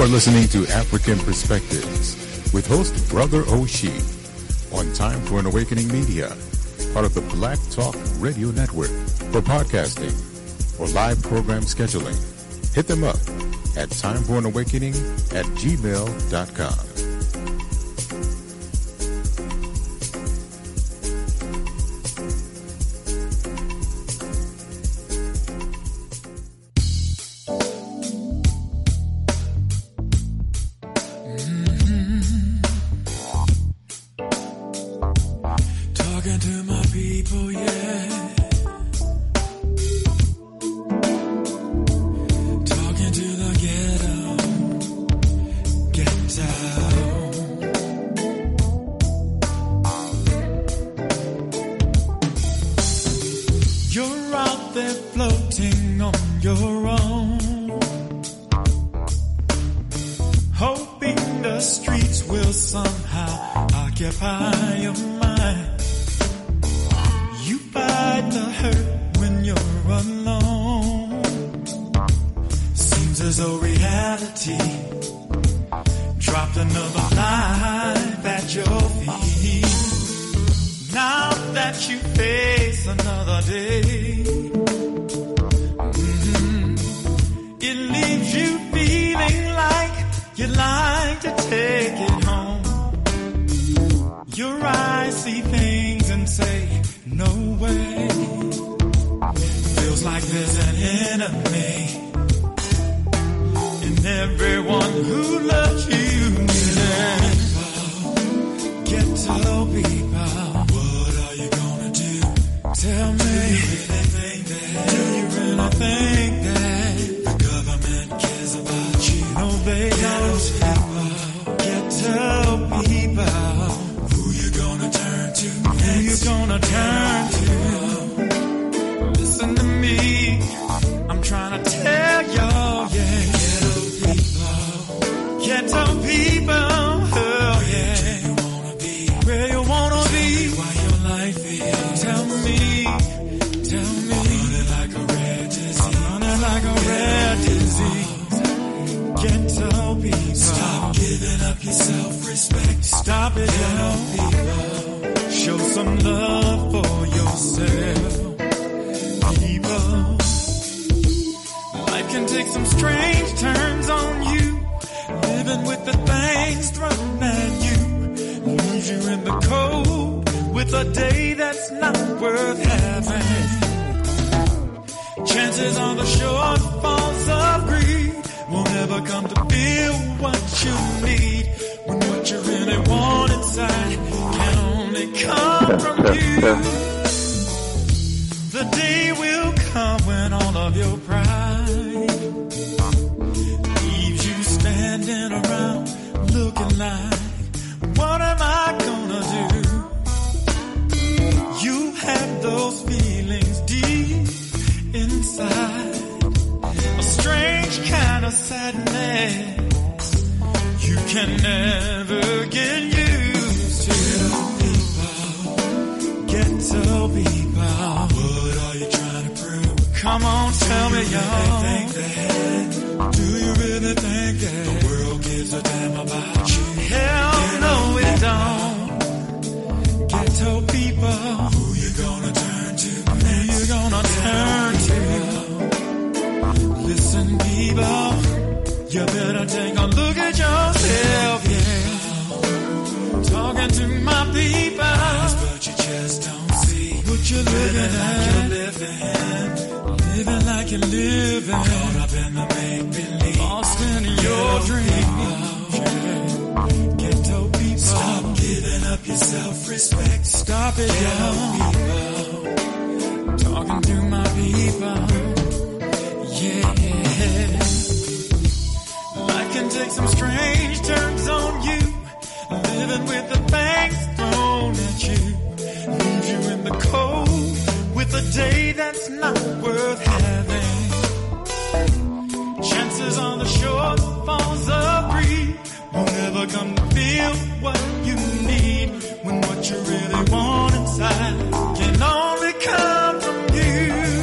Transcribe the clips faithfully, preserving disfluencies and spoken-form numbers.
are listening to African Perspectives with host Brother Oshie on Time for an Awakening Media, part of the Black Talk Radio Network. For podcasting or live program scheduling, hit them up at timeforanawakening at gmail dot com.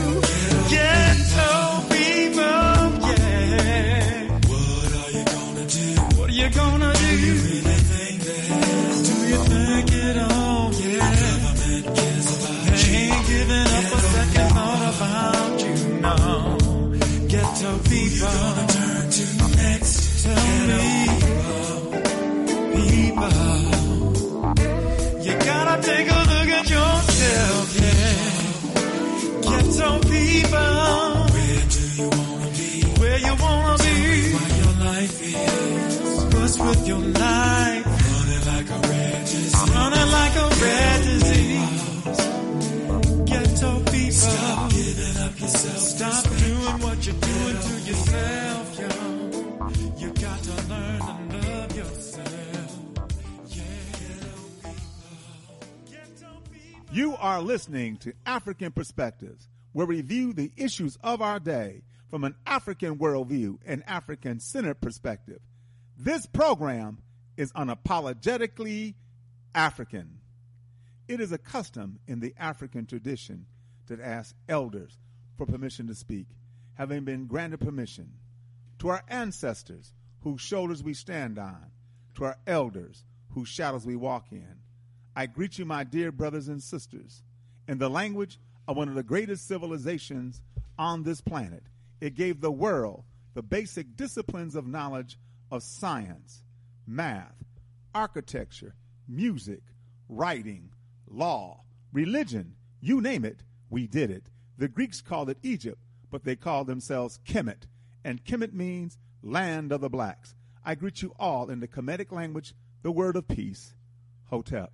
What are you gonna do? Ghetto people. Where do you wanna be? Where you wanna be? What your life is. What's with your life? Running like a red disease. Running like a red disease. Ghetto people. Stop giving up yourself. Stop doing what you're doing to yourself, yo. You got to learn to love yourself. Yeah. You are listening to African Perspectives, where we review the issues of our day from an African worldview and African-centered perspective. This program is unapologetically African. It is a custom in the African tradition to ask elders for permission to speak, having been granted permission. To our ancestors, whose shoulders we stand on, to our elders, whose shadows we walk in, I greet you, my dear brothers and sisters, in the language of one of the greatest civilizations on this planet. It gave the world the basic disciplines of knowledge of science, math, architecture, music, writing, law, religion, you name it, we did it. The Greeks called it Egypt, but they called themselves Kemet, and Kemet means land of the blacks. I greet you all in the Kemetic language, the word of peace, Hotep.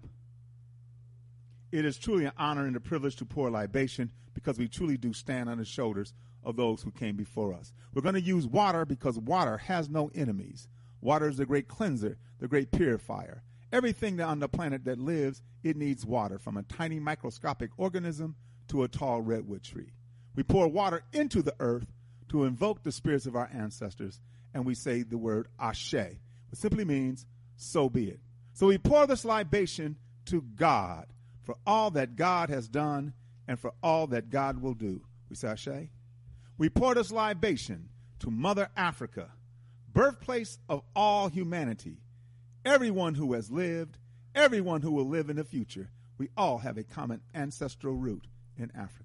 It is truly an honor and a privilege to pour libation because we truly do stand on the shoulders of those who came before us. We're going to use water because water has no enemies. Water is the great cleanser, the great purifier. Everything on the planet that lives, it needs water, from a tiny microscopic organism to a tall redwood tree. We pour water into the earth to invoke the spirits of our ancestors, and we say the word Ashe, which simply means, so be it. So we pour this libation to God for all that God has done and for all that God will do. We say Ashe. We pour this libation to Mother Africa, birthplace of all humanity, everyone who has lived, everyone who will live in the future. We all have a common ancestral root in Africa.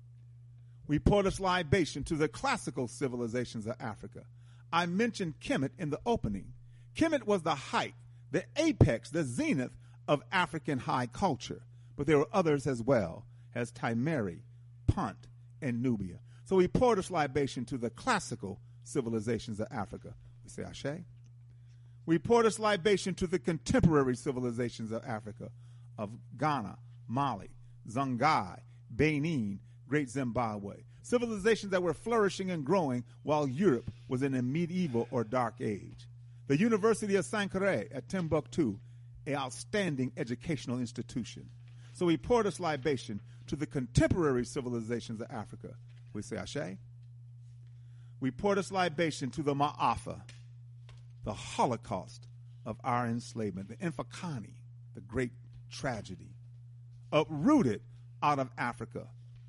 We pour this libation to the classical civilizations of Africa. I mentioned Kemet in the opening. Kemet was the height, the apex, the zenith of African high culture. But there were others as well, as Timeri, Punt, and Nubia. So we pour this libation to the classical civilizations of Africa. We say Ashe. We pour this libation to the contemporary civilizations of Africa, of Ghana, Mali, Songhai, Benin, Great Zimbabwe, civilizations that were flourishing and growing while Europe was in a medieval or dark age. The University of Sankore at Timbuktu, an outstanding educational institution. So we pour this libation to the contemporary civilizations of Africa. We say Ashe. We pour this libation to the Ma'afa, the Holocaust of our enslavement, the Infakani, the great tragedy, uprooted out of Africa.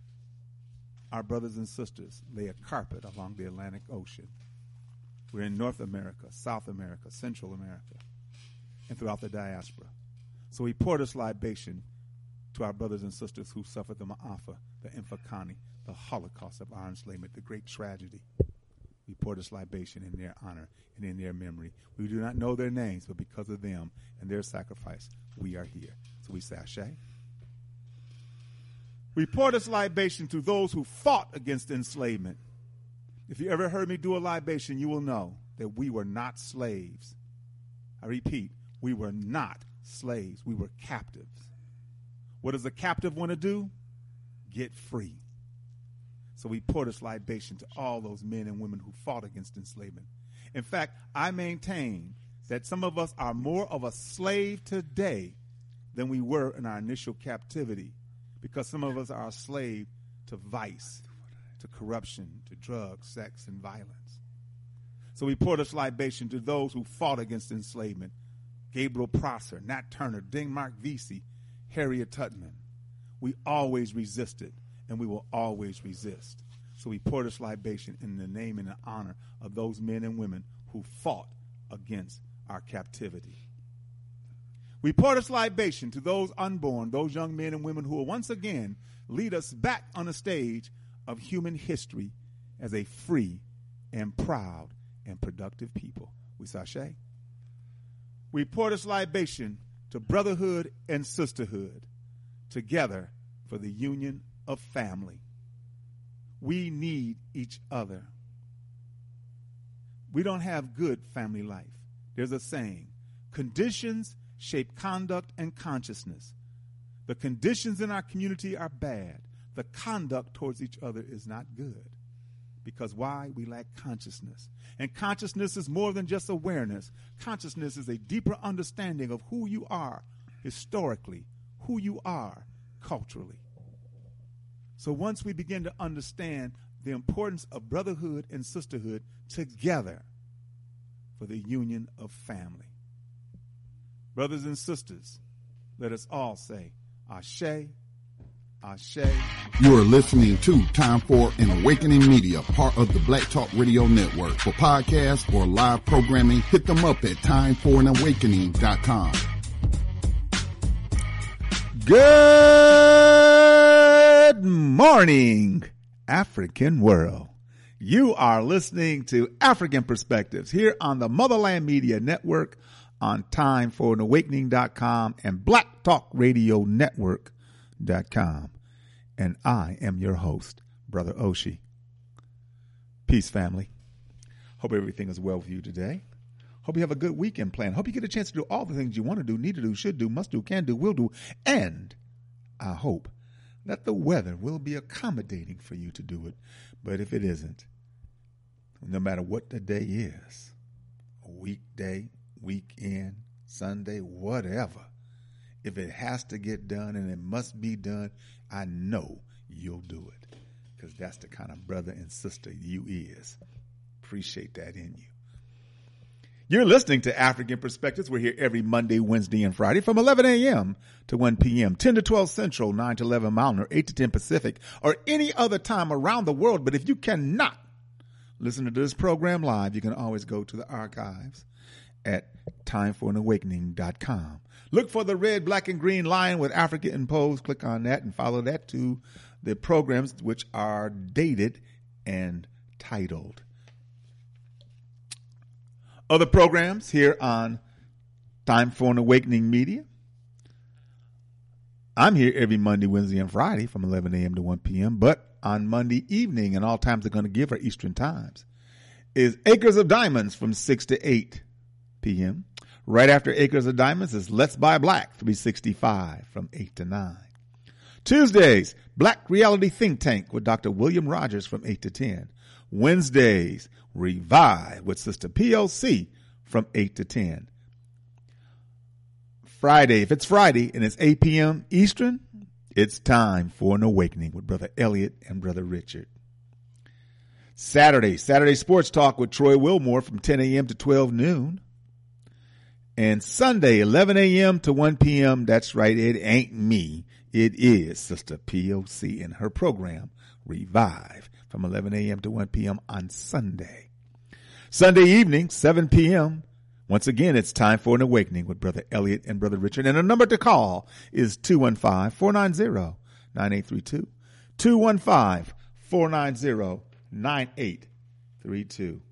Our brothers and sisters lay a carpet along the Atlantic Ocean. We're in North America, South America, Central America, and throughout the diaspora. So we pour this libation to our brothers and sisters who suffered the Ma'afa, the Infakani, the Holocaust of our enslavement, the great tragedy. We pour this libation in their honor and in their memory. We do not know their names, but because of them and their sacrifice, we are here. So we say Ashe. We pour this libation to those who fought against enslavement. If you ever heard me do a libation, you will know that we were not slaves. I repeat, we were not slaves. We were captives. What does a captive want to do? Get free. So we pour this libation to all those men and women who fought against enslavement. In fact, I maintain that some of us are more of a slave today than we were in our initial captivity, because some of us are a slave to vice, to corruption, to drugs, sex, and violence. So we pour this libation to those who fought against enslavement. Gabriel Prosser, Nat Turner, Denmark Vesey, Harriet Tubman. We always resisted, and we will always resist. So we pour this libation in the name and the honor of those men and women who fought against our captivity. We pour this libation to those unborn, those young men and women who will once again lead us back on the stage of human history as a free and proud and productive people. We say Ashe. We pour this libation to brotherhood and sisterhood, together for the union of family. We need each other. We don't have good family life. There's a saying, conditions shape conduct and consciousness. The conditions in our community are bad. The conduct towards each other is not good. Because why? We lack consciousness. And consciousness is more than just awareness. Consciousness is a deeper understanding of who you are historically, who you are culturally. So once we begin to understand the importance of brotherhood and sisterhood together for the union of family. Brothers and sisters, let us all say, Ashe, Ashe. You are listening to Time for an Awakening Media, part of the Black Talk Radio Network. For podcasts or live programming, hit them up at time for an awakening dot com. Good morning, African world. You are listening to African Perspectives here on the Motherland Media Network on time for an awakening dot com and Black Talk Radio Network dot com. And I am your host, Brother Oshi. Peace, family. Hope everything is well for you today. Hope you have a good weekend planned. Hope you get a chance to do all the things you want to do, need to do, should do, must do, can do, will do. And I hope that the weather will be accommodating for you to do it. But if it isn't, no matter what the day is, a weekday, weekend, Sunday, whatever, if it has to get done and it must be done, I know you'll do it, because that's the kind of brother and sister you is. Appreciate that in you. You're listening to African Perspectives. We're here every Monday, Wednesday, and Friday from eleven a.m. to one p.m., ten to twelve Central, nine to eleven Mountain, or eight to ten Pacific, or any other time around the world. But if you cannot listen to this program live, you can always go to the archives at time for an awakening dot com. Look for the red, black, and green lion with Africa imposed. Click on that and follow that to the programs which are dated and titled. Other programs here on Time for an Awakening Media. I'm here every Monday, Wednesday, and Friday from eleven a.m. to one p.m., but on Monday evening, and all times are going to give are Eastern times, is Acres of Diamonds from six to eight p.m. Right after Acres of Diamonds is Let's Buy Black, three sixty-five from eight to nine. Tuesdays, Black Reality Think Tank with Doctor William Rogers from eight to ten. Wednesdays, Revive with Sister P L C from eight to ten. Friday, if it's Friday and it's eight p.m. Eastern, it's Time for an Awakening with Brother Elliot and Brother Richard. Saturday, Saturday Sports Talk with Troy Wilmore from ten a.m. to twelve noon. And Sunday, eleven a.m. to one p.m., that's right, it ain't me. It is Sister P O C and her program, Revive, from eleven a.m. to one p.m. on Sunday. Sunday evening, seven p.m., once again, it's Time for an Awakening with Brother Elliot and Brother Richard. And the number to call is two one five, four nine zero, nine eight three two. two one five, four nine zero, nine eight three two.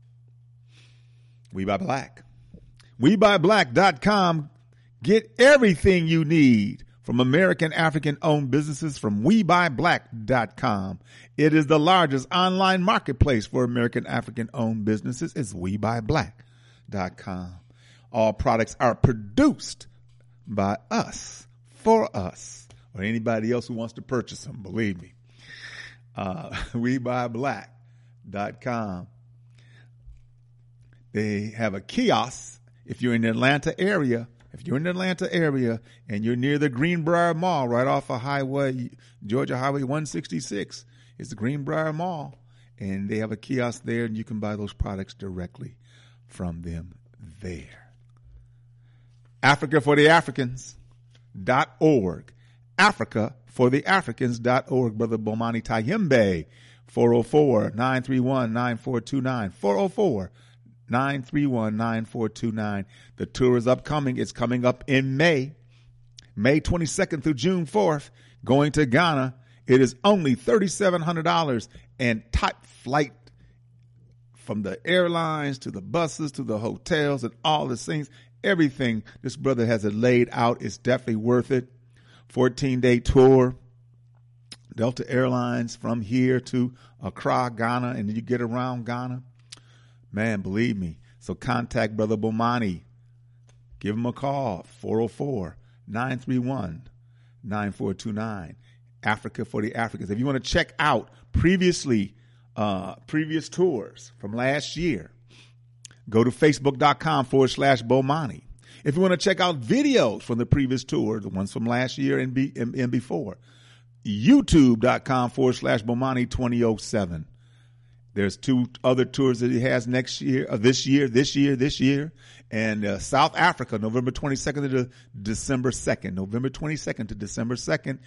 We Buy Black. we buy black dot com. Get everything you need from American African-owned businesses from we buy black dot com. It is the largest online marketplace for American African-owned businesses. It's we buy black dot com. All products are produced by us, for us, or anybody else who wants to purchase them, believe me. Uh, we buy black dot com. They have a kiosk. If you're in the Atlanta area, if you're in the Atlanta area and you're near the Greenbrier Mall, right off of Highway, Georgia Highway one sixty-six, it's the Greenbrier Mall, and they have a kiosk there, and you can buy those products directly from them there. Africa for the Africans dot org. Africa for the Africans dot org. Brother Bomani Tayembe, four oh four, nine three one, nine four two nine, four oh four, nine three one, nine four two nine. The tour is upcoming. It's coming up in May, May twenty-second through June fourth, going to Ghana. It is only three thousand seven hundred dollars, and top flight from the airlines to the buses to the hotels and all the things, everything this brother has it laid out. It's definitely worth it. fourteen-day tour. Delta Airlines from here to Accra, Ghana, and you get around Ghana. Man, believe me. So contact Brother Bomani. Give him a call, four oh four, nine three one, nine four two nine. Africa for the Africans. If you want to check out previously, uh, previous tours from last year, go to facebook.com forward slash Bomani. If you want to check out videos from the previous tour, the ones from last year and, be, and, and before, youtube.com forward slash Bomani twenty oh seven. There's two other tours that he has next year, uh, this year, this year, this year, and uh, South Africa, November twenty-second to December second, November twenty-second to December second,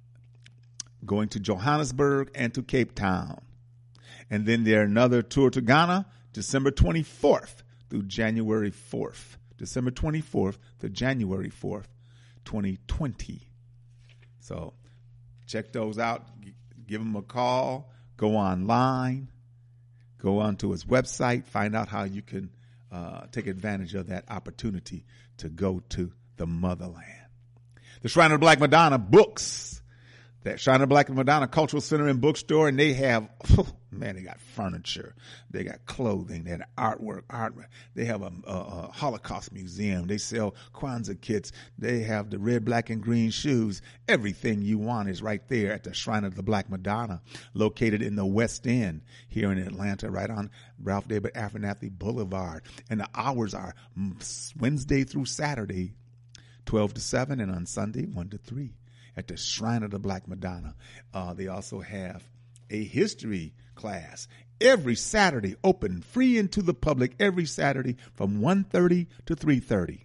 going to Johannesburg and to Cape Town. And then there's another tour to Ghana, December twenty-fourth through January fourth, December twenty-fourth to January fourth, twenty twenty. So check those out. G- give him a call. Go online. Go onto his website, find out how you can uh, take advantage of that opportunity to go to the motherland. The Shrine of the Black Madonna books. That Shrine of the Black Madonna Cultural Center and Bookstore, and they have, oh, man, they got furniture, they got clothing, they got artwork, art. They have a, a, a Holocaust museum. They sell Kwanzaa kits. They have the red, black, and green shoes. Everything you want is right there at the Shrine of the Black Madonna, located in the West End here in Atlanta, right on Ralph David Abernathy Boulevard. And the hours are Wednesday through Saturday, twelve to seven, and on Sunday, one to three. At the Shrine of the Black Madonna. Uh, they also have a history class every Saturday, open, free into the public every Saturday from one thirty to three thirty.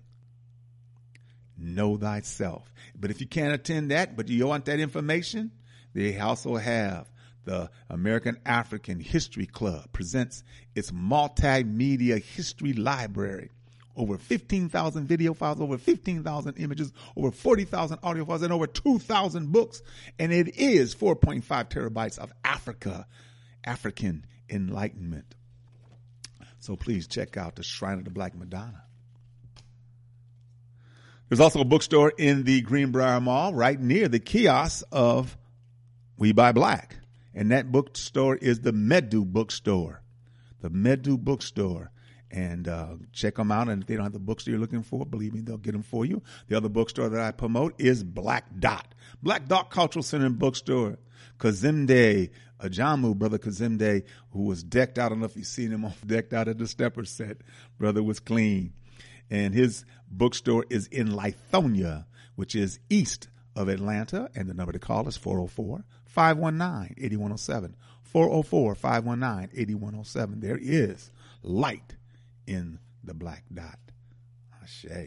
Know thyself. But if you can't attend that, but you want that information, they also have the American African History Club presents its multimedia history library. Over fifteen thousand video files, over fifteen thousand images, over forty thousand audio files, and over two thousand books. And it is four point five terabytes of Africa, African enlightenment. So please check out the Shrine of the Black Madonna. There's also a bookstore in the Greenbrier Mall right near the kiosk of We Buy Black. And that bookstore is the Medu Bookstore. The Medu Bookstore. And uh, check them out. And if they don't have the bookstore you're looking for, believe me, they'll get them for you. The other bookstore that I promote is Black Dot. Black Dot Cultural Center and Bookstore. Kazimde Ajamu, Brother Kazimde, who was decked out. I don't know if you've seen him decked out at the Stepper set. Brother was clean. And his bookstore is in Lithonia, which is east of Atlanta. And the number to call is four oh four, five one nine, eight one oh seven. four oh four, five one nine, eight one oh seven. There is light in the Black Dot. Ashe.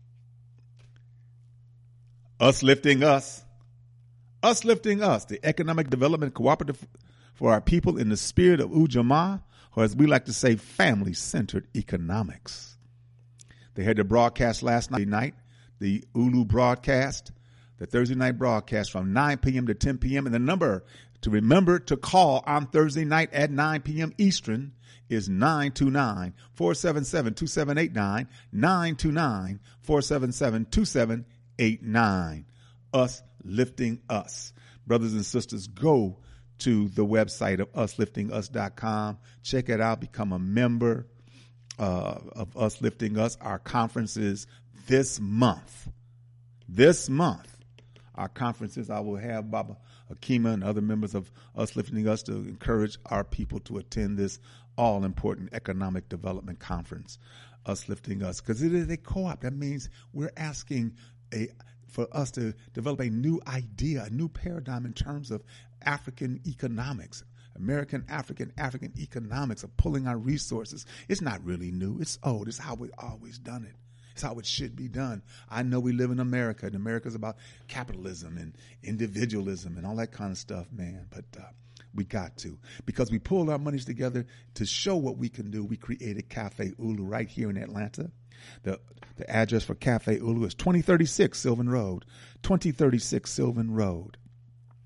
Us lifting us. Us lifting us. The economic development cooperative for our people in the spirit of Ujamaa, or as we like to say, family-centered economics. They had their broadcast last night, the Ulu broadcast, the Thursday night broadcast from nine p.m. to ten p.m. And the number to remember to call on Thursday night at nine p.m. Eastern is nine two nine, four seven seven, two seven eight nine, nine two nine, four seven seven, two seven eight nine. Us lifting us. Brothers and sisters, go to the website of us lifting us dot com. Check it out. Become a member uh, of Us Lifting Us. Our conferences this month. This month. Our conferences, I will have Baba Akima and other members of Us Lifting Us to encourage our people to attend this all-important economic development conference, Us Lifting Us, because it is a co-op. That means we're asking a for us to develop a new idea, a new paradigm in terms of African economics, American, African, African economics of pulling our resources. It's not really new. It's old. It's how we've always done it. It's how it should be done. I know we live in America, and America is about capitalism and individualism and all that kind of stuff, man. But uh, we got to. Because we pulled our monies together to show what we can do, we created Cafe Ulu right here in Atlanta. The the address for Cafe Ulu is twenty thirty-six Sylvan Road. twenty thirty-six Sylvan Road.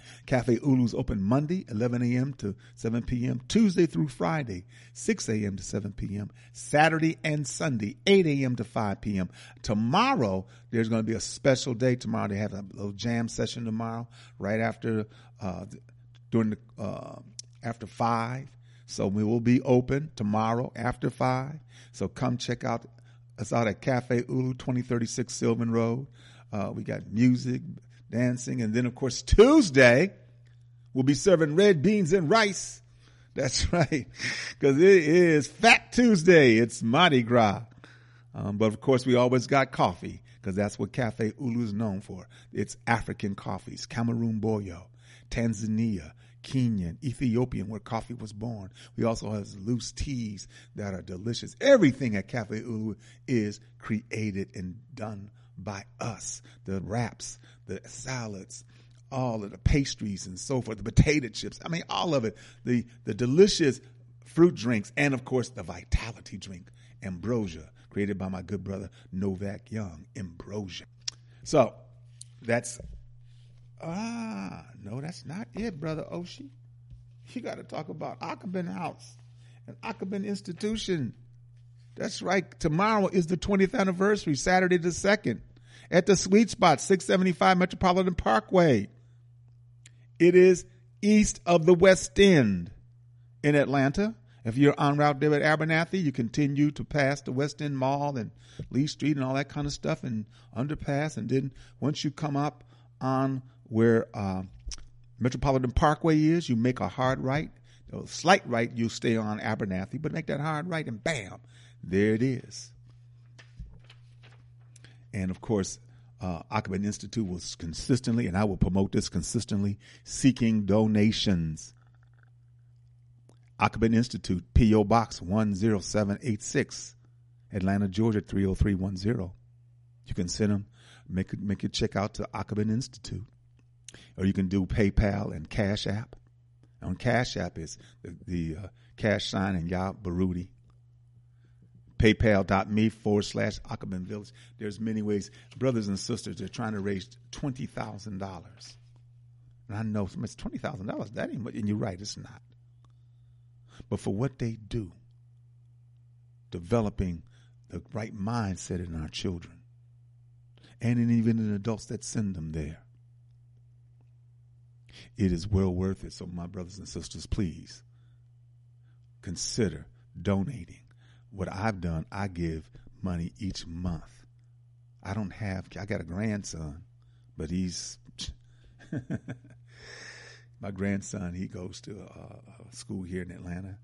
Cafe Ulu's open Monday, eleven a.m. to seven p.m., Tuesday through Friday, six a.m. to seven p.m., Saturday and Sunday, eight a.m. to five p.m. Tomorrow, there's going to be a special day tomorrow. They have a little jam session tomorrow, right after, uh, during the, uh, after five. So we will be open tomorrow after five. So come check out us out at Cafe Ulu, twenty thirty-six Sylvan Road. Uh, we got music, dancing, and then, of course, Tuesday, we'll be serving red beans and rice. That's right, because it is Fat Tuesday. It's Mardi Gras. Um, but, of course, we always got coffee, because that's what Cafe Ulu is known for. It's African coffees, Cameroon Boyo, Tanzania, Kenyan, Ethiopian, where coffee was born. We also have loose teas that are delicious. Everything at Cafe Ulu is created and done by us. The wraps, the salads, all of the pastries and so forth, the potato chips. I mean, all of it. The the delicious fruit drinks, and of course the vitality drink, Ambrosia, created by my good brother Novak Young. Ambrosia. So that's ah no, that's not it, Brother Oshie. You got to talk about Akabin House and Akabin Institution. That's right. Tomorrow is the twentieth anniversary, Saturday the second, at the Sweet Spot, six seventy-five Metropolitan Parkway. It is east of the West End in Atlanta. If you're en route there at Abernathy, you continue to pass the West End Mall and Lee Street and all that kind of stuff and underpass. And then once you come up on where uh, Metropolitan Parkway is, you make a hard right. A slight right, you'll stay on Abernathy, but make that hard right and bam, there it is. And of course, uh, Akabin Institute was consistently, and I will promote this consistently, seeking donations. Akabin Institute, P O Box one zero seven eight six, Atlanta, Georgia three oh three one zero. You can send them, make it, make it check out to Akabin Institute. Or you can do PayPal and Cash App. On Cash App is the, the uh, cash sign and Yah Baruti. PayPal.me forward slash Akabin Village. There's many ways. Brothers and sisters, they're trying to raise twenty thousand dollars. And I know it's twenty thousand dollars. That ain't much. And you're right, it's not. But for what they do, developing the right mindset in our children, and in even in adults that send them there, it is well worth it. So my brothers and sisters, please consider donating. What I've done, I give money each month. I don't have, I got a grandson, but he's, my grandson, he goes to a, a school here in Atlanta.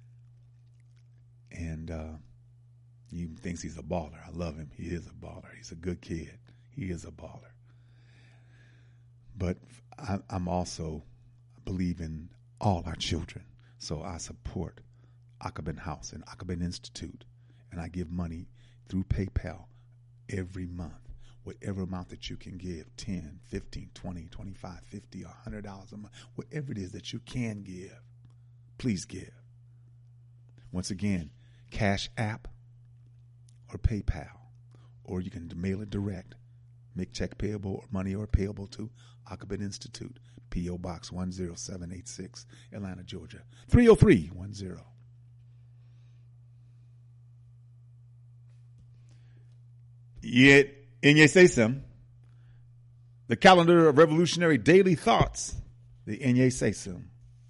And uh, he thinks he's a baller. I love him. He is a baller. He's a good kid. He is a baller. But I, I'm also believe in all our children. So I support Akabin House and Akabin Institute. And I give money through PayPal every month. Whatever amount that you can give, ten, fifteen, twenty, twenty-five, fifty, one hundred dollars a month, whatever it is that you can give, please give. Once again, Cash App or PayPal, or you can mail it direct. Make check payable or money or payable to Akabin Institute, P O Box one zero seven eight six, Atlanta, Georgia, three oh three one zero. Yet, Inye Sesem, the calendar of revolutionary daily thoughts, the Inye Sesem.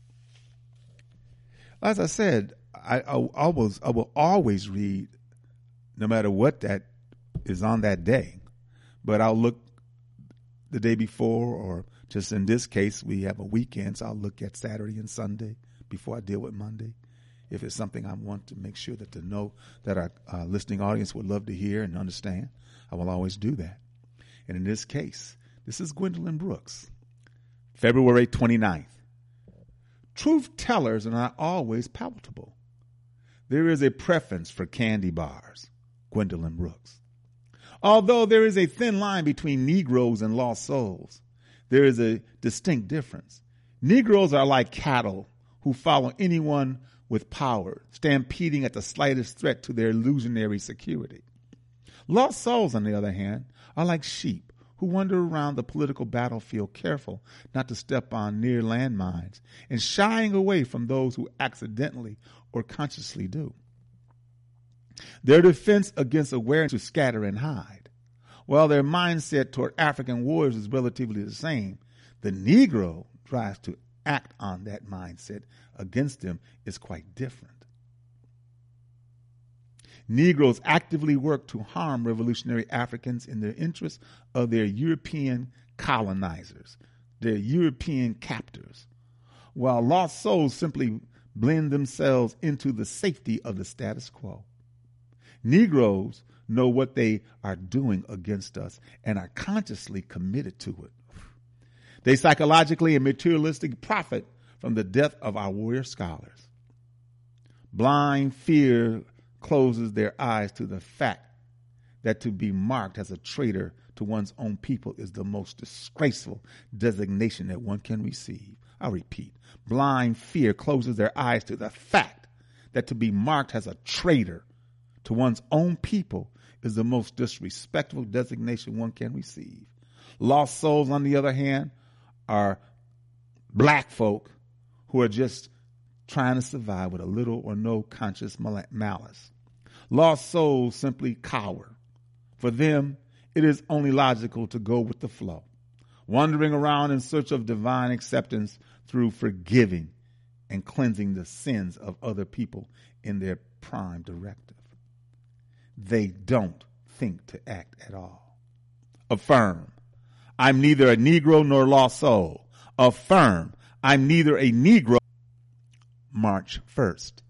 As I said, I, I, always, I will always read, no matter what that is on that day. But I'll look the day before, or just in this case, we have a weekend, so I'll look at Saturday and Sunday before I deal with Monday. If it's something I want to make sure that to know that our uh, listening audience would love to hear and understand, I will always do that. And in this case, this is Gwendolyn Brooks, February twenty-ninth. Truth tellers are not always palatable. There is a preference for candy bars, Gwendolyn Brooks. Although there is a thin line between Negroes and lost souls, there is a distinct difference. Negroes are like cattle who follow anyone with power, stampeding at the slightest threat to their illusionary security. Lost souls, on the other hand, are like sheep who wander around the political battlefield careful not to step on near landmines and shying away from those who accidentally or consciously do. Their defense against awareness to scatter and hide. While their mindset toward African warriors is relatively the same, the Negro drives to act on that mindset against them is quite different. Negroes actively work to harm revolutionary Africans in the interest of their European colonizers, their European captors, while lost souls simply blend themselves into the safety of the status quo. Negroes know what they are doing against us and are consciously committed to it. They psychologically and materialistically profit from the death of our warrior scholars. Blind fear closes their eyes to the fact that to be marked as a traitor to one's own people is the most disgraceful designation that one can receive. I repeat, blind fear closes their eyes to the fact that to be marked as a traitor to one's own people is the most disrespectful designation one can receive. Lost souls, on the other hand, are black folk who are just trying to survive with a little or no conscious malice. Lost souls simply cower. For them, it is only logical to go with the flow, wandering around in search of divine acceptance through forgiving and cleansing the sins of other people in their prime directive. They don't think to act at all. Affirm, I'm neither a Negro nor lost soul. Affirm, I'm neither a Negro. March first.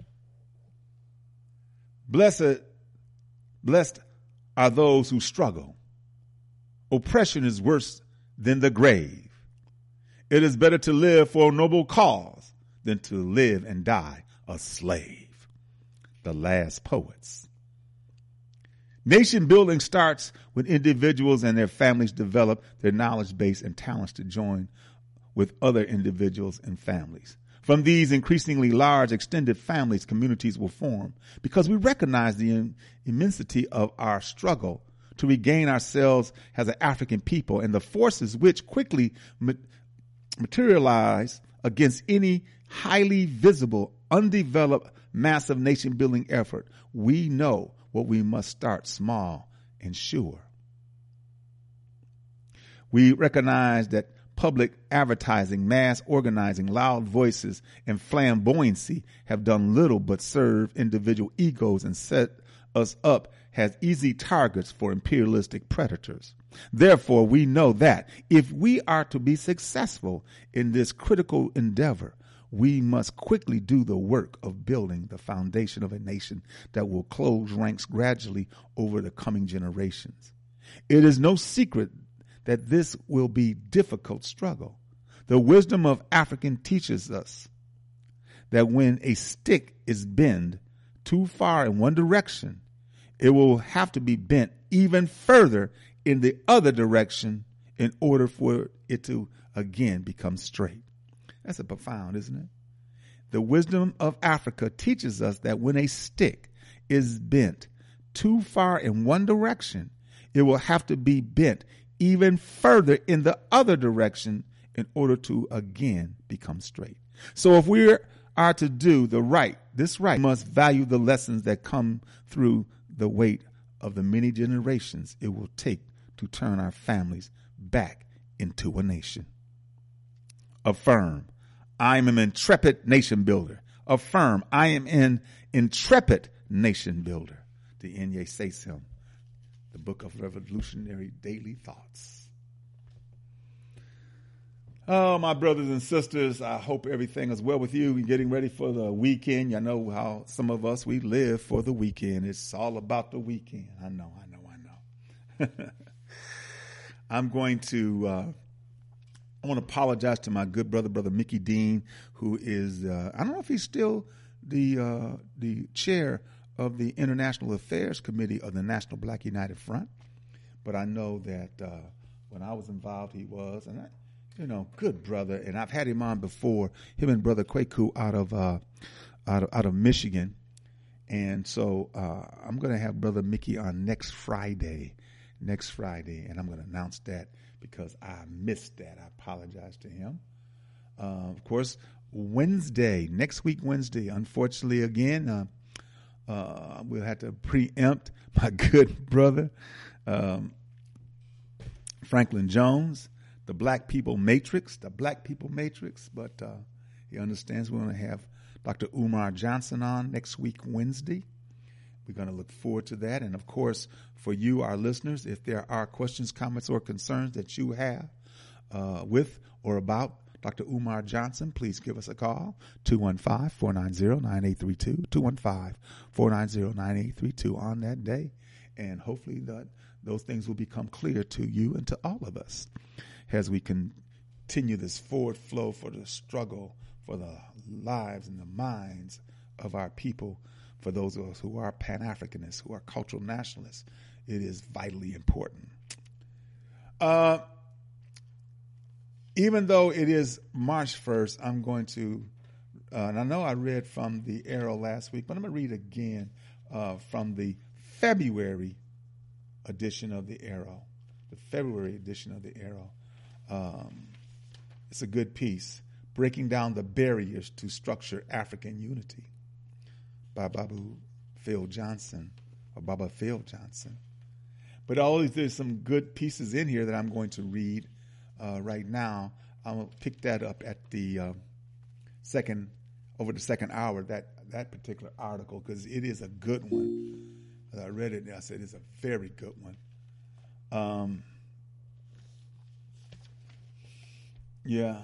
Blessed, blessed are those who struggle. Oppression is worse than the grave. It is better to live for a noble cause than to live and die a slave. The Last Poets. Nation building starts when individuals and their families develop their knowledge base and talents to join with other individuals and families. From these increasingly large extended families, communities will form because we recognize the im- immensity of our struggle to regain ourselves as an African people and the forces which quickly ma- materialize against any highly visible, undeveloped, massive nation building effort. We know what we must start small and sure. We recognize that public advertising, mass organizing, loud voices, and flamboyancy have done little but serve individual egos and set us up as easy targets for imperialistic predators. Therefore, we know that if we are to be successful in this critical endeavor, we must quickly do the work of building the foundation of a nation that will close ranks gradually over the coming generations. It is no secret that this will be a difficult struggle. The wisdom of African teaches us that when a stick is bent too far in one direction, it will have to be bent even further in the other direction in order for it to again become straight. That's a profound, isn't it? The wisdom of Africa teaches us that when a stick is bent too far in one direction, it will have to be bent even further in the other direction in order to again become straight. So if we are to do the right, this right, we must value the lessons that come through the weight of the many generations it will take to turn our families back into a nation. Affirm, I am an intrepid nation builder. Affirm, I am an intrepid nation builder. The Inye Sesim, the Book of Revolutionary Daily Thoughts. Oh, my brothers and sisters, I hope everything is well with you. We're getting ready for the weekend. You know how some of us, we live for the weekend. It's all about the weekend. I know, I know, I know. I'm going to... Uh, I want to apologize to my good brother, Brother Mickey Dean, who is, uh, I don't know if he's still the uh, the chair of the International Affairs Committee of the National Black United Front, but I know that uh, when I was involved, he was, and I, you know, good brother, and I've had him on before, him and Brother Kwaku out of, uh, out of, out of Michigan, and so uh, I'm going to have Brother Mickey on next Friday, next Friday, and I'm going to announce that because I missed that. I apologize to him. Uh, of course, Wednesday, next week Wednesday, unfortunately, again, uh, uh, we'll have to preempt my good brother, um, Franklin Jones, the Black People Matrix, the Black People Matrix, but uh, he understands we're going to have Doctor Umar Johnson on next week, Wednesday. We're going to look forward to that. And, of course, for you, our listeners, if there are questions, comments, or concerns that you have uh, with or about Doctor Umar Johnson, please give us a call, two one five, four nine zero, nine eight three two, two one five, four nine zero, nine eight three two on that day. And hopefully that those things will become clear to you and to all of us as we continue this forward flow for the struggle for the lives and the minds of our people, for those of us who are Pan-Africanists, who are cultural nationalists. It is vitally important. Uh, even though it is March first, I'm going to, uh, and I know I read from the Arrow last week, but I'm going to read again uh, from the February edition of the Arrow, the February edition of the Arrow. Um, it's a good piece, Breaking Down the Barriers to Structure African Unity, by Babu Phil Johnson, or Baba Phil Johnson. But always there's some good pieces in here that I'm going to read uh, right now. I'm going to pick that up at the uh, second, over the second hour, that, that particular article, because it is a good one. As I read it, I said it's a very good one. Um, yeah.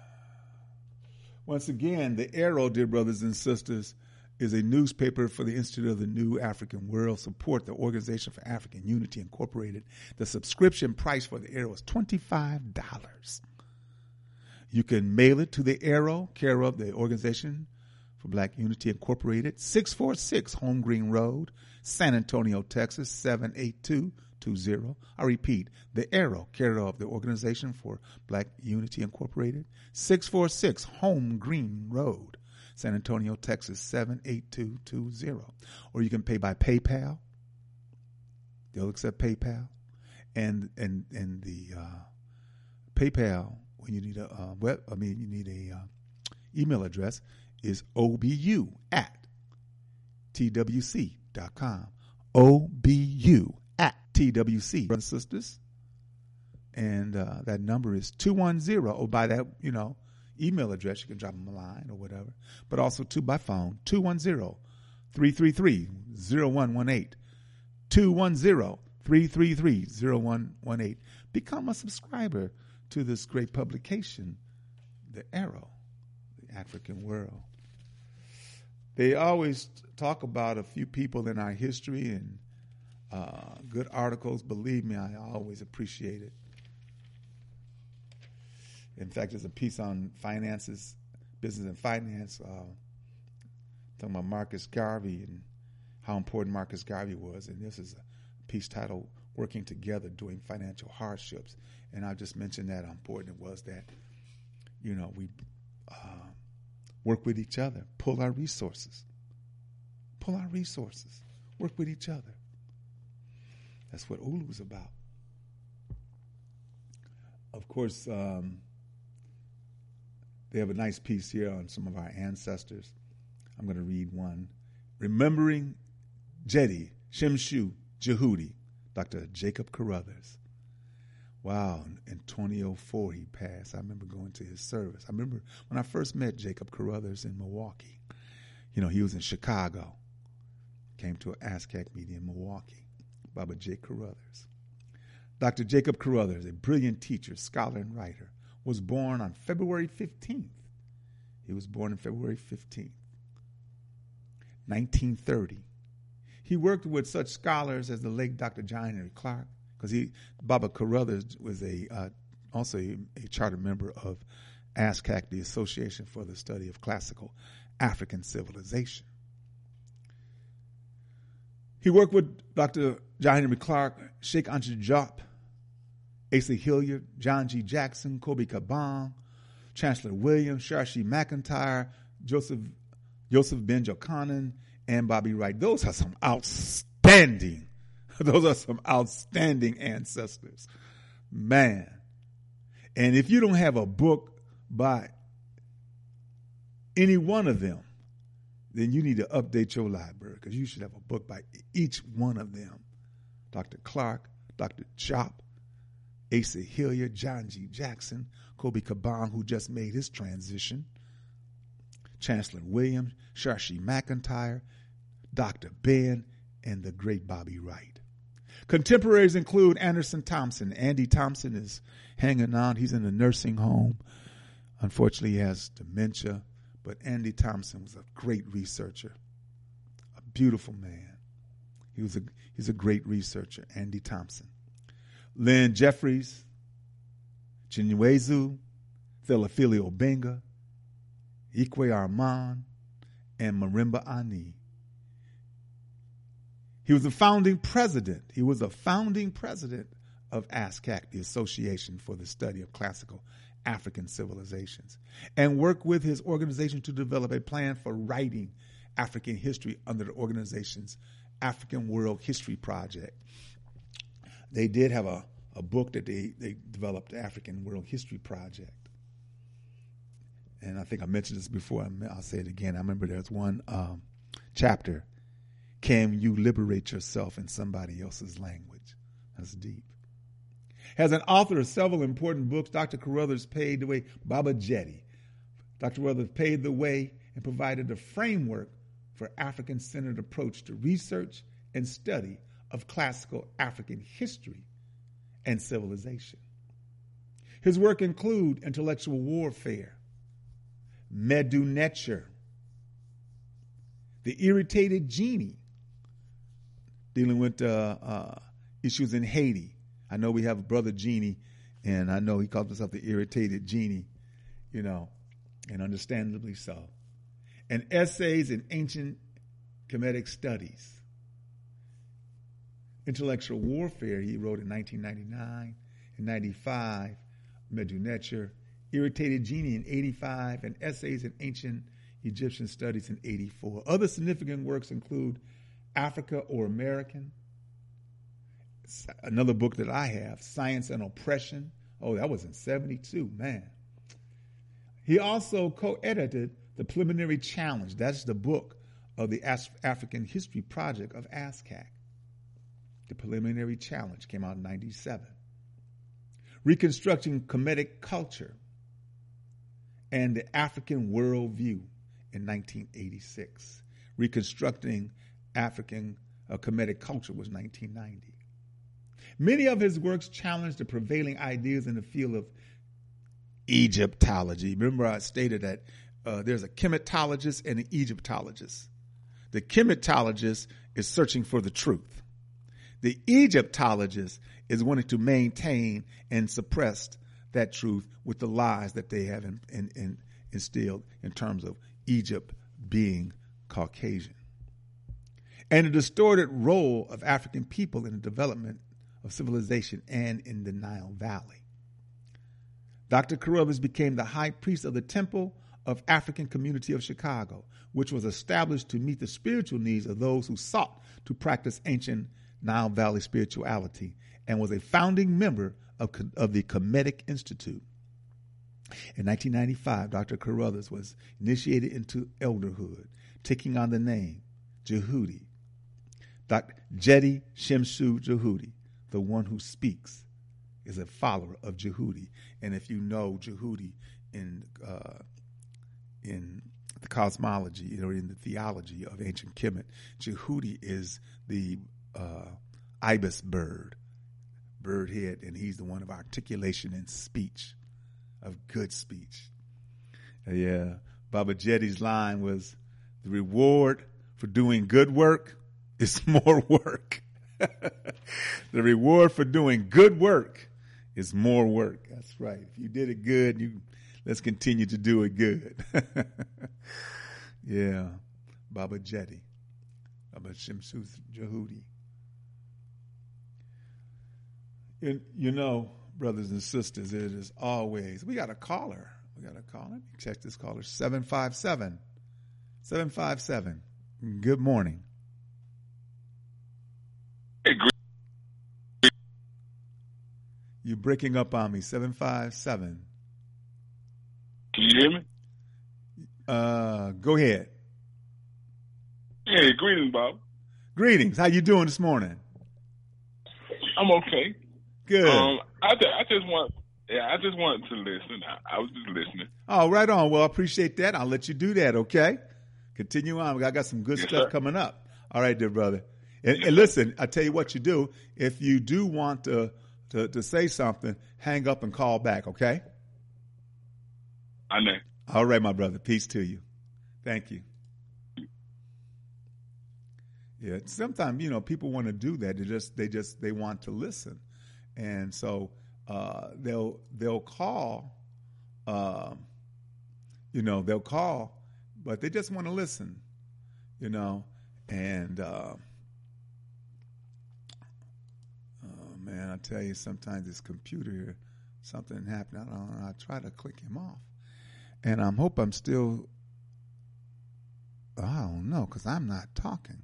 Once again, the Arrow, dear brothers and sisters, is a newspaper for the Institute of the New African World. Support the Organization for African Unity Incorporated. The subscription price for the Arrow is twenty-five dollars. You can mail it to the Arrow, care of the Organization for Black Unity Incorporated, six four six Home Green Road, San Antonio, Texas, seven eight two two zero. I repeat, the Arrow, care of the Organization for Black Unity Incorporated, six four six Home Green Road, San Antonio, Texas, seven eight two two zero. Or you can pay by PayPal. They'll accept PayPal. And and and the uh, PayPal, when you need a uh, web, I mean, you need a uh, email address, is obu at twc dot com. obu at twc. Brothers and sisters. And uh, that number is two one zero. Oh, by that, you know, email address, you can drop them a line or whatever. But also, too, by phone, two one zero, three three three, zero one one eight. two one zero, three three three, zero one one eight. Become a subscriber to this great publication, The Arrow, the African World. They always talk about a few people in our history and uh, good articles. Believe me, I always appreciate it. In fact, there's a piece on finances, business and finance, uh, talking about Marcus Garvey and how important Marcus Garvey was. And this is a piece titled Working Together During Financial Hardships. And I just mentioned that how important it was that, you know, we uh, work with each other, pull our resources, pull our resources, work with each other. That's what Ulu is about. Of course, um, they have a nice piece here on some of our ancestors. I'm going to read one. Remembering Jedi Shimshu Jehudi, Doctor Jacob Carruthers. Wow, in twenty oh four he passed. I remember going to his service. I remember when I first met Jacob Carruthers in Milwaukee. You know, he was in Chicago. Came to an ASCAC meeting in Milwaukee. Baba J. Carruthers. Doctor Jacob Carruthers, a brilliant teacher, scholar, and writer, was born on February fifteenth. He was born on February fifteenth, nineteen thirty. He worked with such scholars as the late Doctor John Henry Clark, because he, Baba Carruthers was a uh, also a, a charter member of ASCAC, the Association for the Study of Classical African Civilization. He worked with Doctor John Henry Clark, Sheikh Anta Diop, Asa Hilliard, John G. Jackson, Kobe Kabang, Chancellor Williams, Shashi McIntyre, Joseph Joseph Ben Jochanan, and Bobby Wright. Those are some outstanding Those are some outstanding ancestors. Man. And if you don't have a book by any one of them, then you need to update your library, because you should have a book by each one of them. Doctor Clark, Doctor Chop, Asa Hilliard, John G. Jackson, Kobe Caban, who just made his transition, Chancellor Williams, Shashi McIntyre, Doctor Ben, and the great Bobby Wright. Contemporaries include Anderson Thompson. Andy Thompson is hanging on. He's in a nursing home. Unfortunately, he has dementia. But Andy Thompson was a great researcher, a beautiful man. He was a he's a great researcher, Andy Thompson. Lynn Jeffries, Chinwezu, Theophile Obenga, Ikwe Armand, and Marimba Ani. He was a founding president. He was a founding president of ASCAC, the Association for the Study of Classical African Civilizations, and worked with his organization to develop a plan for writing African history under the organization's African World History Project. They did have a, a book that they, they developed, the African World History Project. And I think I mentioned this before. I'll say it again. I remember there's one um, chapter, Can You Liberate Yourself in Somebody Else's Language? That's deep. As an author of several important books, Doctor Carruthers paved the way. Baba Jetty. Doctor Carruthers paved the way and provided a framework for African-centered approach to research and study of classical African history and civilization. His work include intellectual warfare, Medu Neter, the irritated genie, dealing with uh, uh, issues in Haiti. I know we have a brother Genie, and I know he calls himself the irritated genie, you know, and understandably so. And essays in ancient Kemetic studies. Intellectual warfare he wrote in nineteen ninety-nine and ninety-five, Medu Neter, irritated genie in eighty-five, and essays in ancient Egyptian studies in eighty-four. Other significant works include Africa or American, another book that I have, Science and Oppression. Oh, that was in seventy-two, man. He also co-edited The Preliminary Challenge. That's the book of the African History Project of ASCAC. The Preliminary Challenge came out in ninety-seven. Reconstructing Kemetic Culture and the African Worldview in nineteen eighty-six. Reconstructing African uh, Kemetic Culture was nineteen ninety. Many of his works challenged the prevailing ideas in the field of Egyptology. Remember, I stated that uh, there's a chematologist and an Egyptologist. The chematologist is searching for the truth. The Egyptologist is wanting to maintain and suppress that truth with the lies that they have in, in, in instilled in terms of Egypt being Caucasian. And the distorted role of African people in the development of civilization and in the Nile Valley. Doctor Carruthers became the high priest of the Temple of African Community of Chicago, which was established to meet the spiritual needs of those who sought to practice ancient Nile Valley spirituality, and was a founding member of, of the Kemetic Institute. In nineteen ninety-five, Doctor Carruthers was initiated into elderhood, taking on the name Jehudi. Doctor Jedi Shemsu Jehudi, the one who speaks, is a follower of Jehudi. And if you know Jehudi in uh, in the cosmology or in the theology of ancient Kemet, Jehudi is the uh, ibis bird, bird head, and he's the one of articulation and speech, of good speech. Uh, yeah, Baba Jetty's line was, the reward for doing good work is more work. The reward for doing good work is more work. That's right. If you did it good, you let's continue to do it good. Yeah, Baba Jetty, Baba Shemsu Jehudi. You, you know, brothers and sisters, it is always, we got a caller. We got a caller. Check this caller, seven five seven. seven five seven. Good morning. Hey, You're breaking up on me. seven five seven. Can you hear me? Uh, go ahead. Hey, greetings, Bob. Greetings. How you doing this morning? I'm okay. Good. Um, I, th- I just want, yeah, I just wanted to listen. I, I was just listening. Oh, right on. Well, I appreciate that. I'll let you do that, okay? Continue on. I got some good Yes, stuff sir. coming up. All right, dear brother. And, Yes, and sir. listen, I tell you what you do. If you do want to, to, to say something, hang up and call back, okay? I know. All right, my brother. Peace to you. Thank you. Yeah, sometimes, you know, people want to do that. They just they just they want to listen. And so uh, they'll they'll call uh, you know, they'll call, but they just want to listen, you know. And uh, oh man, I tell you, sometimes this computer here, something happened. I don't know. I try to click him off. And I hope I'm still, I don't know, because I'm not talking.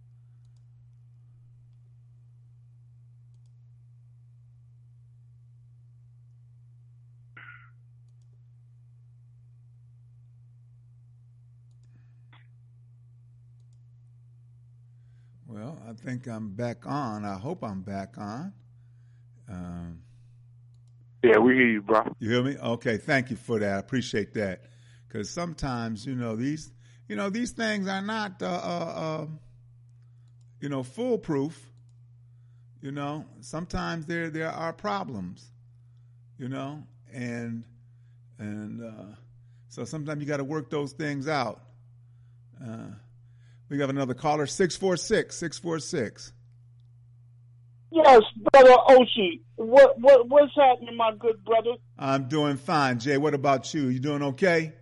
Well, I think I'm back on. I hope I'm back on. Um, Yeah, we hear you, bro. You hear me? Okay, thank you for that. I appreciate that. Because sometimes, you know, these, you know, these things are not, uh, uh, uh, you know, foolproof. You know, sometimes there there are problems. You know, and and uh, so sometimes you got to work those things out. Uh, we have another caller, six four six, six four six. Yes, brother Oshie. What what what's happening, my good brother? I'm doing fine, Jay. What about you? You doing okay?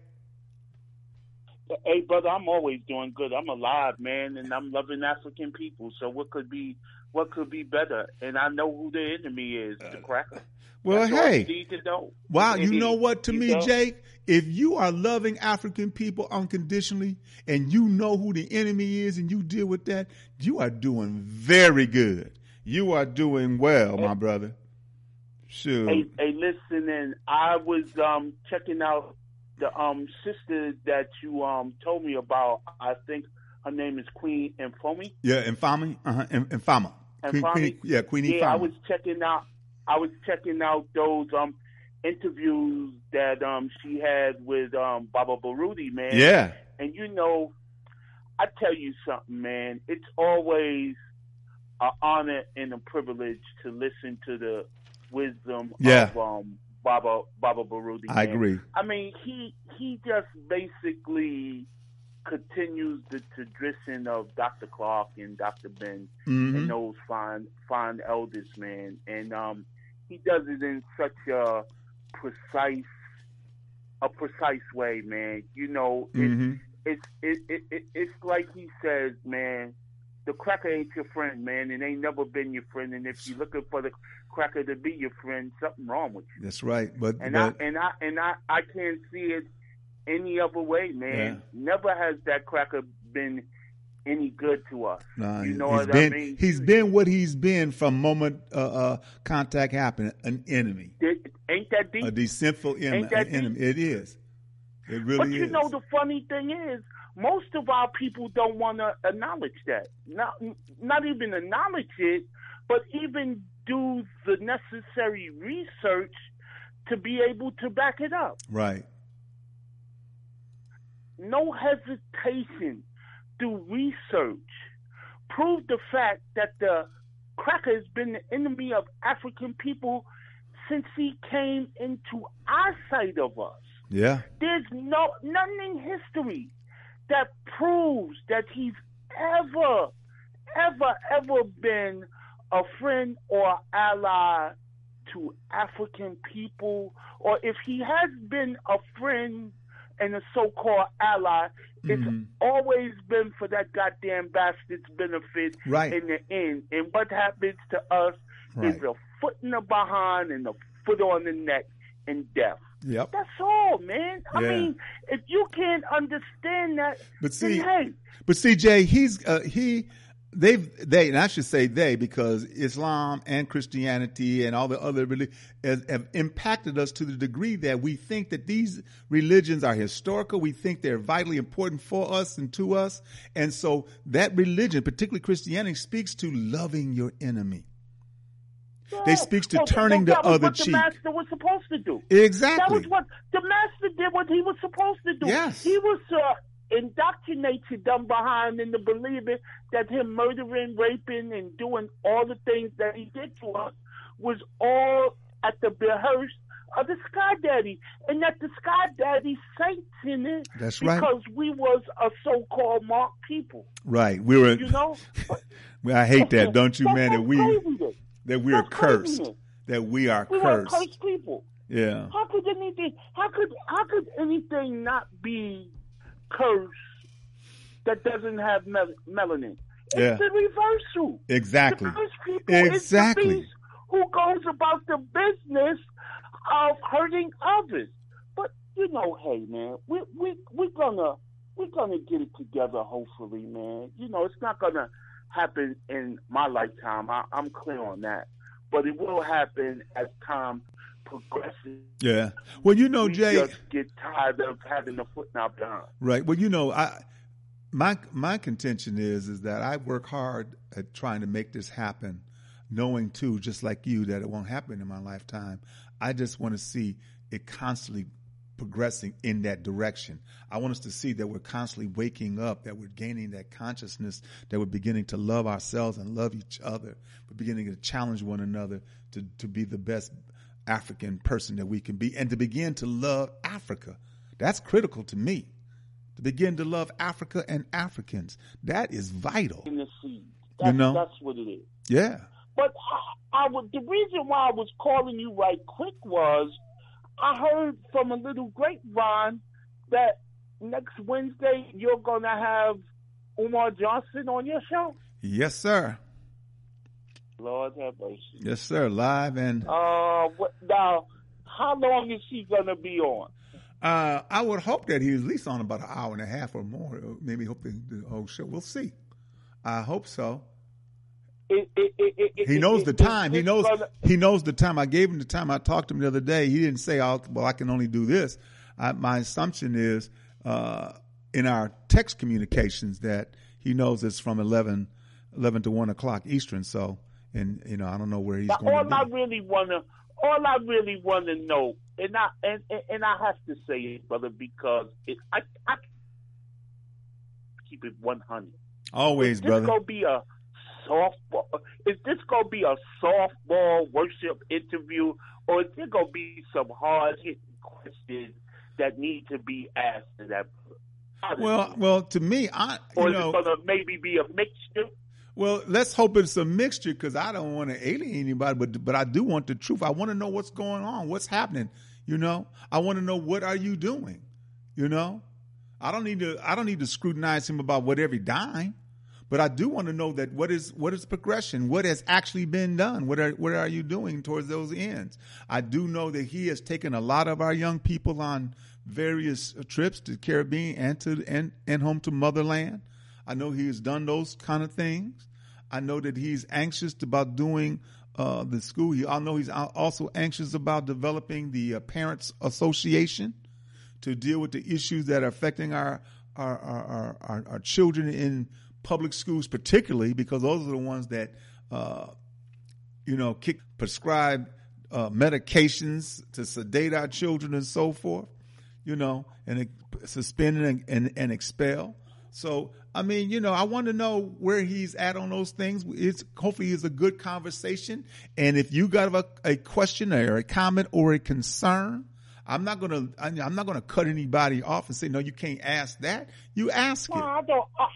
Hey, brother, I'm always doing good. I'm alive, man, and I'm loving African people. So what could be what could be better? And I know who the enemy is, the cracker. Well, That's all hey. you need to know. Wow, you know what, to You me, know? Jake, if you are loving African people unconditionally and you know who the enemy is and you deal with that, you are doing very good. You are doing well, my brother. Sure. Hey, hey, listen, and I was um, checking out the um, sister that you um, told me about. I think her name is Queen Infami. Yeah, Infami. Uh-huh. Infama. Queen, Infami? Queen, yeah, Queen Infama. Yeah, I was checking out. I was checking out those um, interviews that um, she had with um, Baba Baruti, man. Yeah. And you know, I tell you something, man. It's always an honor and a privilege to listen to the wisdom Yeah. of um, Baba Baba Baruti. I man. agree. I mean, he he just basically continues the tradition of Doctor Clark and Doctor Ben Mhm. and those fine fine elders, man. And um, he does it in such a precise a precise way, man. You know, it, Mhm. it's it, it, it it's like he says, man. The cracker ain't your friend, man, and ain't never been your friend. And if you're looking for the cracker to be your friend, something wrong with you. That's right. But, And but I and I and I, I can't see it any other way, man. Never has that cracker been any good to us. nah, you know he's what been, I mean? He's been what he's been from moment uh, uh, contact happened, an enemy. It, ain't that deep? A deceitful em- Ain't that an enemy. It is. It really but you is. know, the funny thing is, most of our people don't want to acknowledge that. Not, not even acknowledge it, but even do the necessary research to be able to back it up. Right. No hesitation. Do research. Prove the fact that the cracker has been the enemy of African people since he came into our side of us. Yeah. There's no nothing in history that proves that he's ever, ever, ever been a friend or ally to African people, or if he has been a friend and a so-called ally, it's Mhm. always been for that goddamn bastard's benefit Right. in the end. And what happens to us Right. is a foot in the behind and a foot on the neck and death. Yep. That's all, man. I Yeah. mean, if you can't understand that, But see, then hey, but C J, he's uh, he they've they and I should say they because Islam and Christianity and all the other religions have, have impacted us to the degree that we think that these religions are historical. We think they're vitally important for us and to us, and so that religion, particularly Christianity, speaks to loving your enemy. Yeah. They speaks to Well, turning that the was other what cheek. The master was supposed to do. Exactly. That was what the master did. What he was supposed to do. Yes. He was uh, indoctrinated them behind in the believing that him murdering, raping, and doing all the things that he did to us was all at the behest of the Sky Daddy, and that the Sky Daddy saints in it. That's right. Because we was a so-called marked people. Right. We were. You know. Well, I hate that, don't you, That's man? That we craziness. that we are That's cursed. craziness. That we are We were cursed. cursed people. Yeah. How could anything? How could how could anything not be cursed that doesn't have mel- melanin? It's Yeah. the reversal. Exactly. The cursed people Exactly. is the beast who goes about the business of hurting others. But you know, hey man, we we we're gonna we're gonna get it together. Hopefully, man. You know, it's not gonna happen in my lifetime. I, I'm clear on that. But it will happen as time progresses. Yeah. Well, you know, We Jay. just get tired of having the foot in our behind. Right. Well, you know, I my my contention is is that I work hard at trying to make this happen, knowing too, just like you, that it won't happen in my lifetime. I just want to see it constantly progressing in that direction. I want us to see that we're constantly waking up, that we're gaining that consciousness, that we're beginning to love ourselves and love each other. We're beginning to challenge one another to, to be the best African person that we can be and to begin to love Africa. That's critical to me. To begin to love Africa and Africans. That is vital. In the seed. That's, You know? that's what it is. Yeah. But I, I would, the reason why I was calling you right quick was I heard from a little grapevine that next Wednesday you're going to have Umar Johnson on your show. Yes, sir. Lord have mercy. Yes, sir. Live and Uh, what, now, how long is he going to be on? uh, I would hope that he's at least on about an hour and a half or more. Or maybe hope the, the whole show. We'll see. I hope so. It, it, it, it, He knows it, the it, time. He it's knows. gonna- He knows the time. I gave him the time. I talked to him the other day. He didn't say, "I'll, well, I can only do this." I, my assumption is uh, in our text communications that he knows it's from eleven, eleven to one o'clock Eastern. So, and you know, I don't know where he's Now, going all to I be. really wanna, all I really wanna know, and I and, and, and I have to say it, brother, because it, I I keep it one hundred. Always, Is this brother. gonna be a softball? Is this gonna be a softball worship interview, or is there gonna be some hard hitting questions that need to be asked to that? Honestly. Well, well, to me, I or you is know. it gonna maybe be a mixture? Well, let's hope it's a mixture because I don't want to alienate anybody, but but I do want the truth. I want to know what's going on, what's happening. You know, I want to know what are you doing. You know, I don't need to I don't need to scrutinize him about what every dime, but I do want to know that what is what is progression, what has actually been done, what are what are you doing towards those ends. I do know that he has taken a lot of our young people on various trips to the Caribbean and to and and home to motherland. I know he has done those kind of things. I know that he's anxious about doing uh, the school. He, I know he's also anxious about developing the uh, Parents Association to deal with the issues that are affecting our our, our, our, our children in public schools, particularly because those are the ones that, uh, you know, kick, prescribe uh, medications to sedate our children and so forth, you know, and suspend and, and, and expel. So, I mean, you know, I want to know where he's at on those things. It's hopefully it's a good conversation. And if you got a, a question or a comment or a concern, I'm not gonna I'm not gonna cut anybody off and say no, you can't ask that. You ask No, it. I don't. I,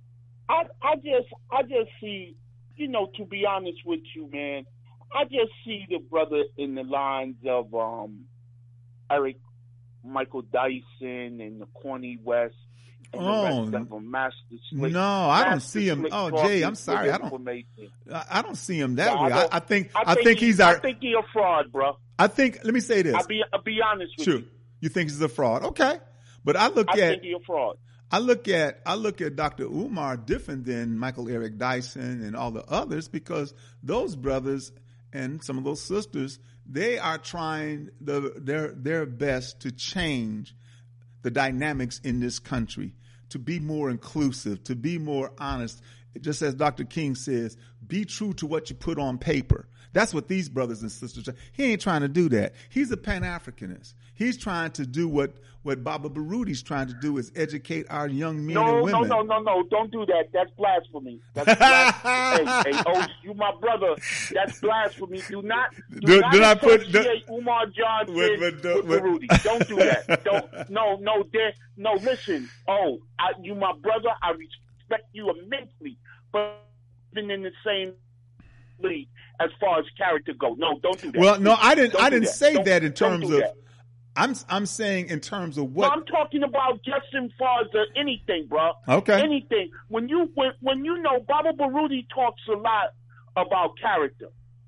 I, I, I just, I just see, you know, to be honest with you, man, I just see the brother in the lines of um, Eric, Michael Dyson, and the Corny West. And Oh, the rest of them, Master Slick. No, I don't Master see him. Slick Oh, talking Jay, I'm with sorry, I don't. information. I I don't see him that No, I way. I, don't- I think I I think, think he- he's our. I think he a fraud, bro. I think. Let me say this. I'll be, I'll be honest with Sure, you. you think he's a fraud? Okay, but I look I at think he a fraud. I look at I look at Doctor Umar different than Michael Eric Dyson and all the others, because those brothers and some of those sisters, they are trying the, their their best to change the dynamics in this country, to be more inclusive, to be more honest. Just as Doctor King says, be true to what you put on paper. That's what these brothers and sisters are. He ain't trying to do that. He's a Pan-Africanist. He's trying to do what, what Baba Barudi's trying to do, is educate our young men no, and women. No, no, no, no, don't do that. That's blasphemy. That's blasphemy. hey, hey, oh, you my brother. That's blasphemy. Do not, do, do not do not put associate Umar Johnson with, with, with, with Baruti. Don't do that. Don't. No, no, there, no. Listen. Oh, I, you my brother. I respect you immensely, but even in the same league as far as character go. No, don't do that. Well, no, I didn't. Don't I didn't that. say don't, that in terms of. That. I'm I'm saying in terms of what. No, I'm talking about just in far as uh, anything, bro. Okay. Anything. When you when when you know Baba Baruti talks a lot about character.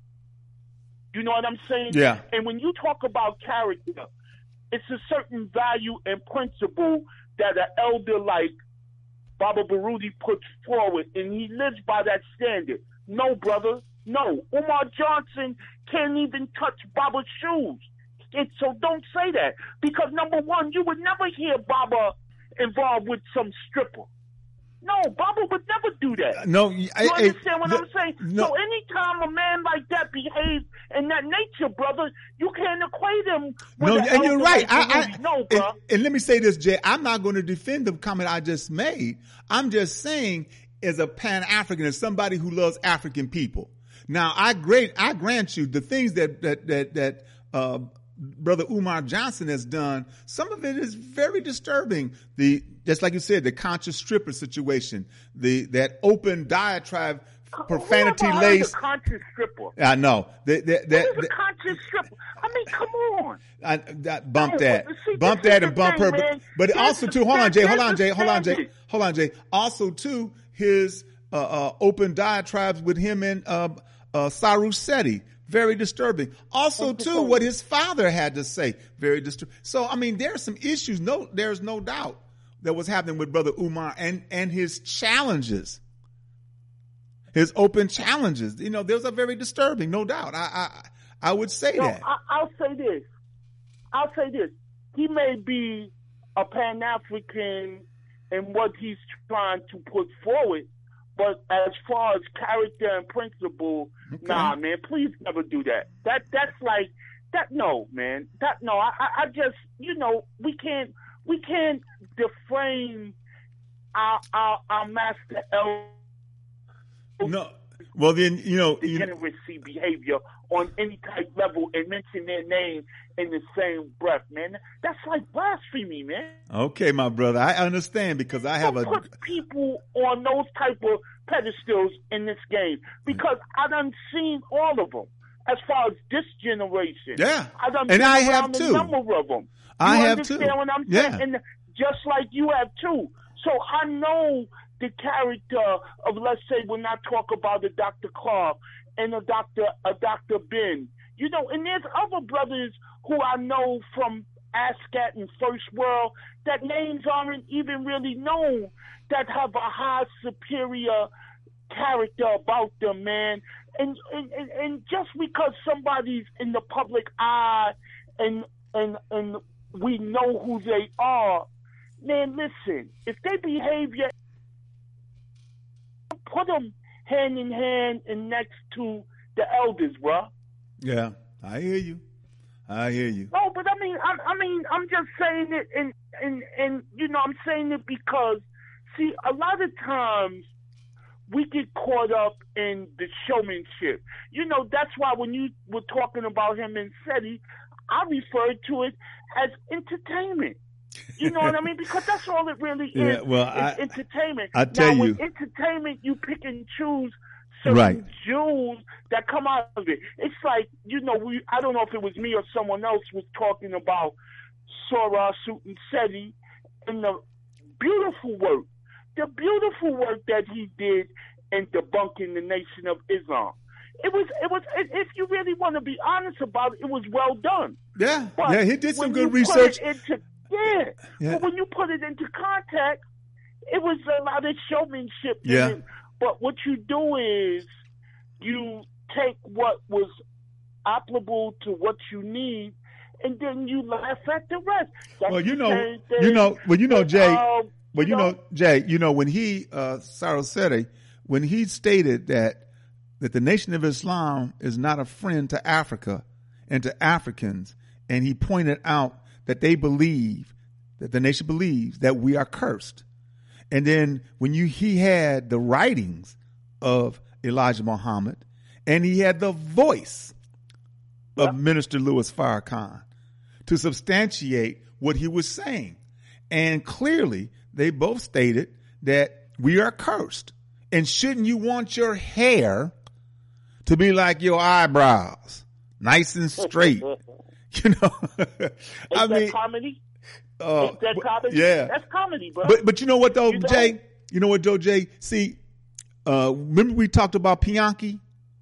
You know what I'm saying? Yeah. And when you talk about character, it's a certain value and principle that an elder like Baba Baruti puts forward, and he lives by that standard. No, brother. No. Umar Johnson can't even touch Baba's shoes. It, so don't say that. Because, number one, you would never hear Baba involved with some stripper. No, Baba would never do that. No, you I, understand I, what the, I'm saying? No. So anytime a man like that behaves in that nature, brother, you can't equate him with No, an and you're elder right. like I, I, Baruti. No, bro. and, and let me say this, Jay. I'm not going to defend the comment I just made. I'm just saying, as a Pan-African, as somebody who loves African people. Now, I great, I grant you the things that that that that uh, Brother Umar Johnson has done. Some of it is very disturbing. The just like you said, the conscious stripper situation, the that open diatribe, profanity laced. Conscious stripper. I know that that that. What is a conscious stripper? I mean, come on. I, that, bump No, that, see, bump this that, is and the bump thing, her. man. But That's also the- too, hold on, Jay, hold that's on, the Jay, hold on, Jay, standard. hold on, Jay. Also too, his uh, uh, open diatribes with him and uh, uh, Saru Seti, very disturbing. Also too, what his father had to say, very disturbing. So I mean, there's some issues. No, there's no doubt that was happening with Brother Umar and and his challenges. His open challenges, you know, those are very disturbing, no doubt. I I, I would say No, that. I, I'll say this. I'll say this. He may be a Pan-African in what he's trying to put forward, but as far as character and principle, Okay. nah, man, please never do that. That that's like that. No, man, that no. I, I I just, you know, we can't we can't deframe our our, our master elder. No. Well, then, you know, you, degeneracy behavior on any type level and mention their name in the same breath, man. That's like blasphemy, man. okay, my brother, I understand because I have Don't a. put people on those type of pedestals in this game because I done seen all of them. As far as this generation, Yeah, I done and been I have around a too. number of them. I you have understand too. what I'm Yeah. saying? And just like you have too. So I know the character of, let's say, when I talk about a Doctor Clark and a Doctor a Doctor Ben, you know, and there's other brothers who I know from ASCAT and First World that names aren't even really known that have a high superior character about them, man. And and, and, and just because somebody's in the public eye and and and we know who they are, man, listen, if they behavior, put them hand in hand and next to the elders, bruh. Yeah, I hear you. I hear you. No, but I mean, I, I mean, I'm just saying it, and and and you know, I'm saying it because, see, a lot of times we get caught up in the showmanship. You know, that's why when you were talking about him and Seti, I referred to it as entertainment. You know what I mean? Because that's all it really is. Yeah, well, it's I- entertainment. I tell now, you- with entertainment, you pick and choose certain Right. jewels that come out of it. It's like, you know, we I don't know if it was me or someone else was talking about Sora Sutan Seti and the beautiful work, the beautiful work that he did in debunking the Nation of Islam. It was, it was. If you really want to be honest about it, it was well done. Yeah, But yeah, he did some when good you put research. it into, yeah, Yeah. but when you put it into context, it was a lot of showmanship. Yeah. In it. But what you do is you take what was applicable to what you need, and then you laugh at the rest. That's Well, you the know, same thing you know, well, you know, with, Jay. um, Well, you know, know, Jay. You know, when he uh, Sarosete, when he stated that that the Nation of Islam is not a friend to Africa and to Africans, and he pointed out that they believe that the nation believes that we are cursed. And then when you he had the writings of Elijah Muhammad, and he had the voice of Yep. Minister Louis Farrakhan to substantiate what he was saying. And clearly, they both stated that we are cursed. And shouldn't you want your hair to be like your eyebrows, nice and straight? You know, Is I that mean, comedy? uh, Is that comedy? yeah. That's comedy, bro. But but you know what though, You know? Jay? You know what, though, Jay? See, uh, remember we talked about Bianchi?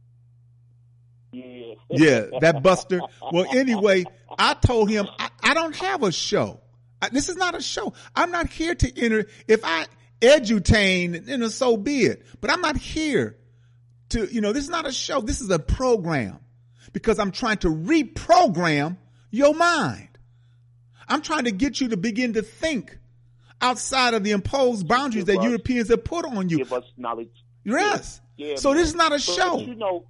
yeah. Yeah, that Buster. Well, anyway, I told him I, I don't have a show. I, this is not a show. I'm not here to enter. If I edutain, then so be it. But I'm not here to, you know, this is not a show. This is a program because I'm trying to reprogram your mind. I'm trying to get you to begin to think outside of the imposed boundaries Give that us- Europeans have put on you. Give us knowledge. Yes. Yeah, So man. this is not a But, show. You know,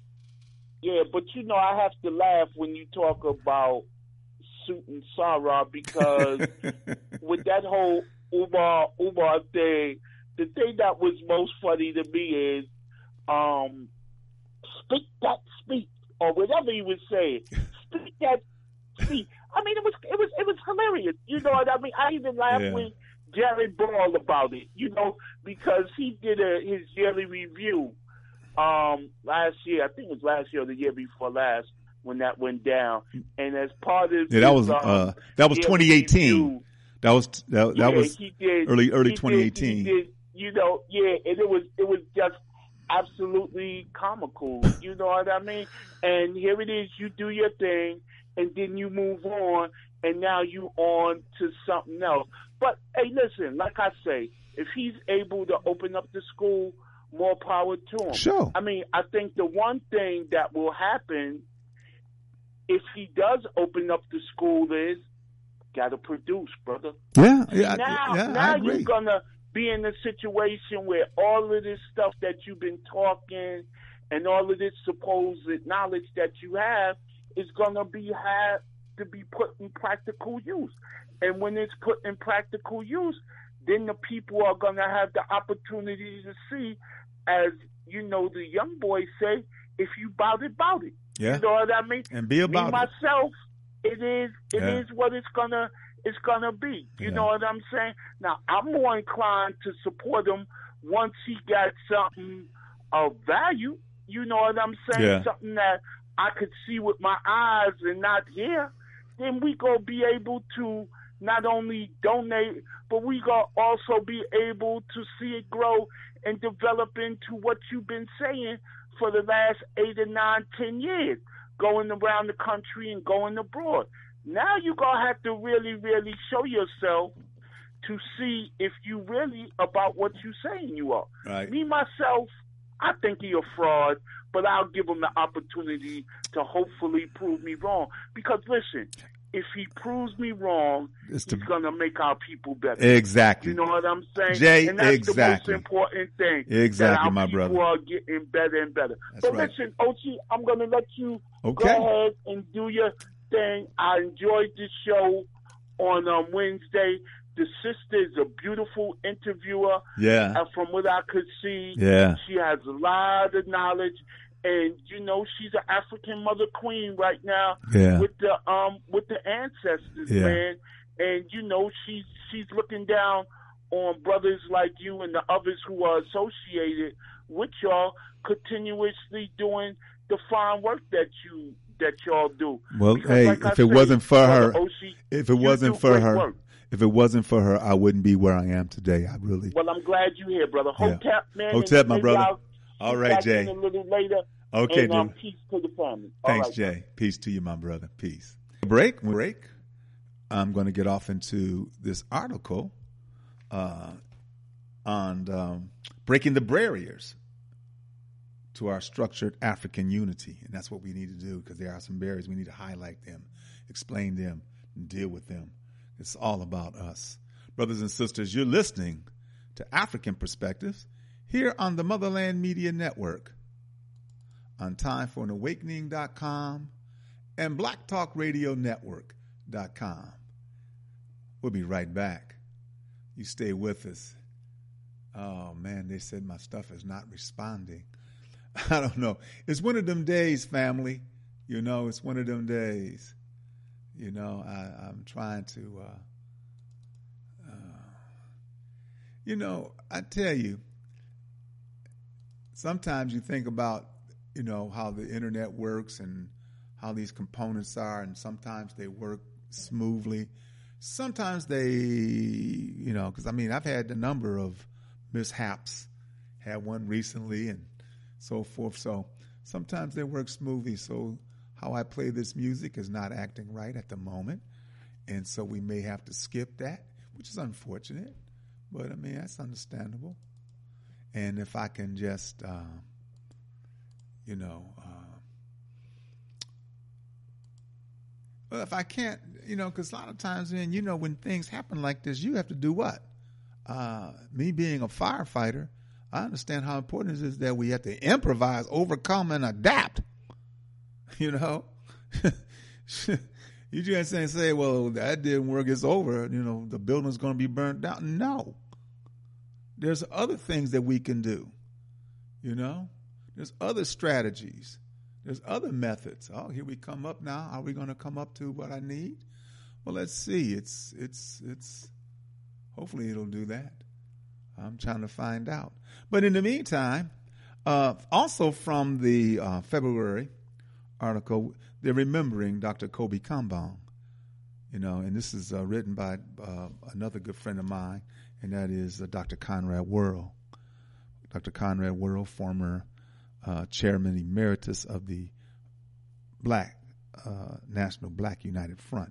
yeah, but you know, I have to laugh when you talk about Suit and Sarah because with that whole Umar Umar thing, the thing that was most funny to me is, um, speak that speak or whatever he was saying. Speak that speak. I mean, it was it was it was hilarious. You know what I mean? I even laughed Yeah. with Jared Ball about it. You know, because he did a, his yearly review um, last year. I think it was last year or the year before last when that went down. And as part of Yeah, that his, was um, uh, that was yearly twenty eighteen. review, That was that, that yeah, was he did, early early he twenty eighteen. Did, he did, you know, yeah, and it was it was just absolutely comical. You know what I mean? And here it is, you do your thing, and then you move on, and now you on to something else. But hey, listen, like I say, if he's able to open up the school, more power to him. Sure. I mean, I think the one thing that will happen if he does open up the school is got to produce, brother. Yeah, yeah, now, yeah. now I agree. you're gonna be in a situation where all of this stuff that you've been talking and all of this supposed knowledge that you have is gonna be had to be put in practical use. And when it's put in practical use, then the people are gonna have the opportunity to see, as you know, the young boys say, if you bout it, bout it. Yeah. You know what I mean? And be about Me it. myself, it is it Yeah. is what it's gonna it's gonna be. You Yeah. know what I'm saying? Now I'm more inclined to support him once he got something of value. You know what I'm saying? Yeah. Something that I could see with my eyes and not hear. Then we gonna be able to not only donate, but we gonna also be able to see it grow and develop into what you've been saying for the last eight or nine, ten years, going around the country and going abroad. Now you're going to have to really, really show yourself to see if you really about what you're saying you are. Right. Me, myself, I think he's a fraud, but I'll give him the opportunity to hopefully prove me wrong. Because, listen, if he proves me wrong, It's he's to- going to make our people better. Exactly. You know what I'm saying? Jay, and that's exactly. the most important thing. Exactly, that our my people brother. are getting better and better. That's so right. listen, Ochi, I'm going to let you Okay. go ahead and do your thing. I enjoyed this show on um, Wednesday. The sister is a beautiful interviewer. Yeah. And from what I could see, Yeah. she has a lot of knowledge. And you know she's an African mother queen right now Yeah. with the um with the ancestors, Yeah. man. And you know she's she's looking down on brothers like you and the others who are associated with y'all, continuously doing the fine work that you that y'all do. Well, Because hey, like I if it say, wasn't for Brother her, Oshi, if it you wasn't do for great her, work. if it wasn't for her, I wouldn't be where I am today. I really. Well, I'm glad you're here, brother. Yeah. Hotep, man. Hotep, and my maybe brother. I'll All get right, back Jay. in a little later. Okay, and, um, dude. peace to the family. All Thanks, right, Jay. Peace to you, my brother. Peace. Break. Break. I'm going to get off into this article. Uh, on um, breaking the barriers to our structured African unity. And that's what we need to do, because there are some barriers. We need to highlight them, explain them, and deal with them. It's all about us. Brothers and sisters, you're listening to African Perspectives here on the Motherland Media Network on time for an awakening dot com and black talk radio network dot com. We'll be right back. You stay with us. Oh, man, they said my stuff is not responding. I don't know. It's one of them days, family. You know, it's one of them days. You know, I, I'm trying to, uh, uh, you know, I tell you, sometimes you think about, you know, how the internet works and how these components are, and sometimes they work smoothly. Sometimes they, you know, because I mean, I've had a number of mishaps, had one recently and so forth. So sometimes they work smoothly. So how I play this music is not acting right at the moment. And so we may have to skip that, which is unfortunate. But I mean, that's understandable. And if I can just, uh, you know, uh, well, if I can't, you know, because a lot of times, man, you know, when things happen like this, you have to do what? Uh, me being a firefighter, I understand how important it is that we have to improvise, overcome, and adapt. You know, you just ain't say, well, that didn't work, it's over, you know, the building's going to be burnt down. No. There's other things that we can do, you know. There's other strategies. There's other methods. Oh, here we come up now. Are we going to come up to what I need? Well, let's see. It's, it's, it's, hopefully it'll do that. I'm trying to find out. But in the meantime, uh, also from the uh, February article, they're remembering Doctor Kobe Kambong, you know, and this is uh, written by uh, another good friend of mine, and that is uh, Doctor Conrad Worrell. Doctor Conrad Worrell, former uh, chairman emeritus of the Black uh, National Black United Front.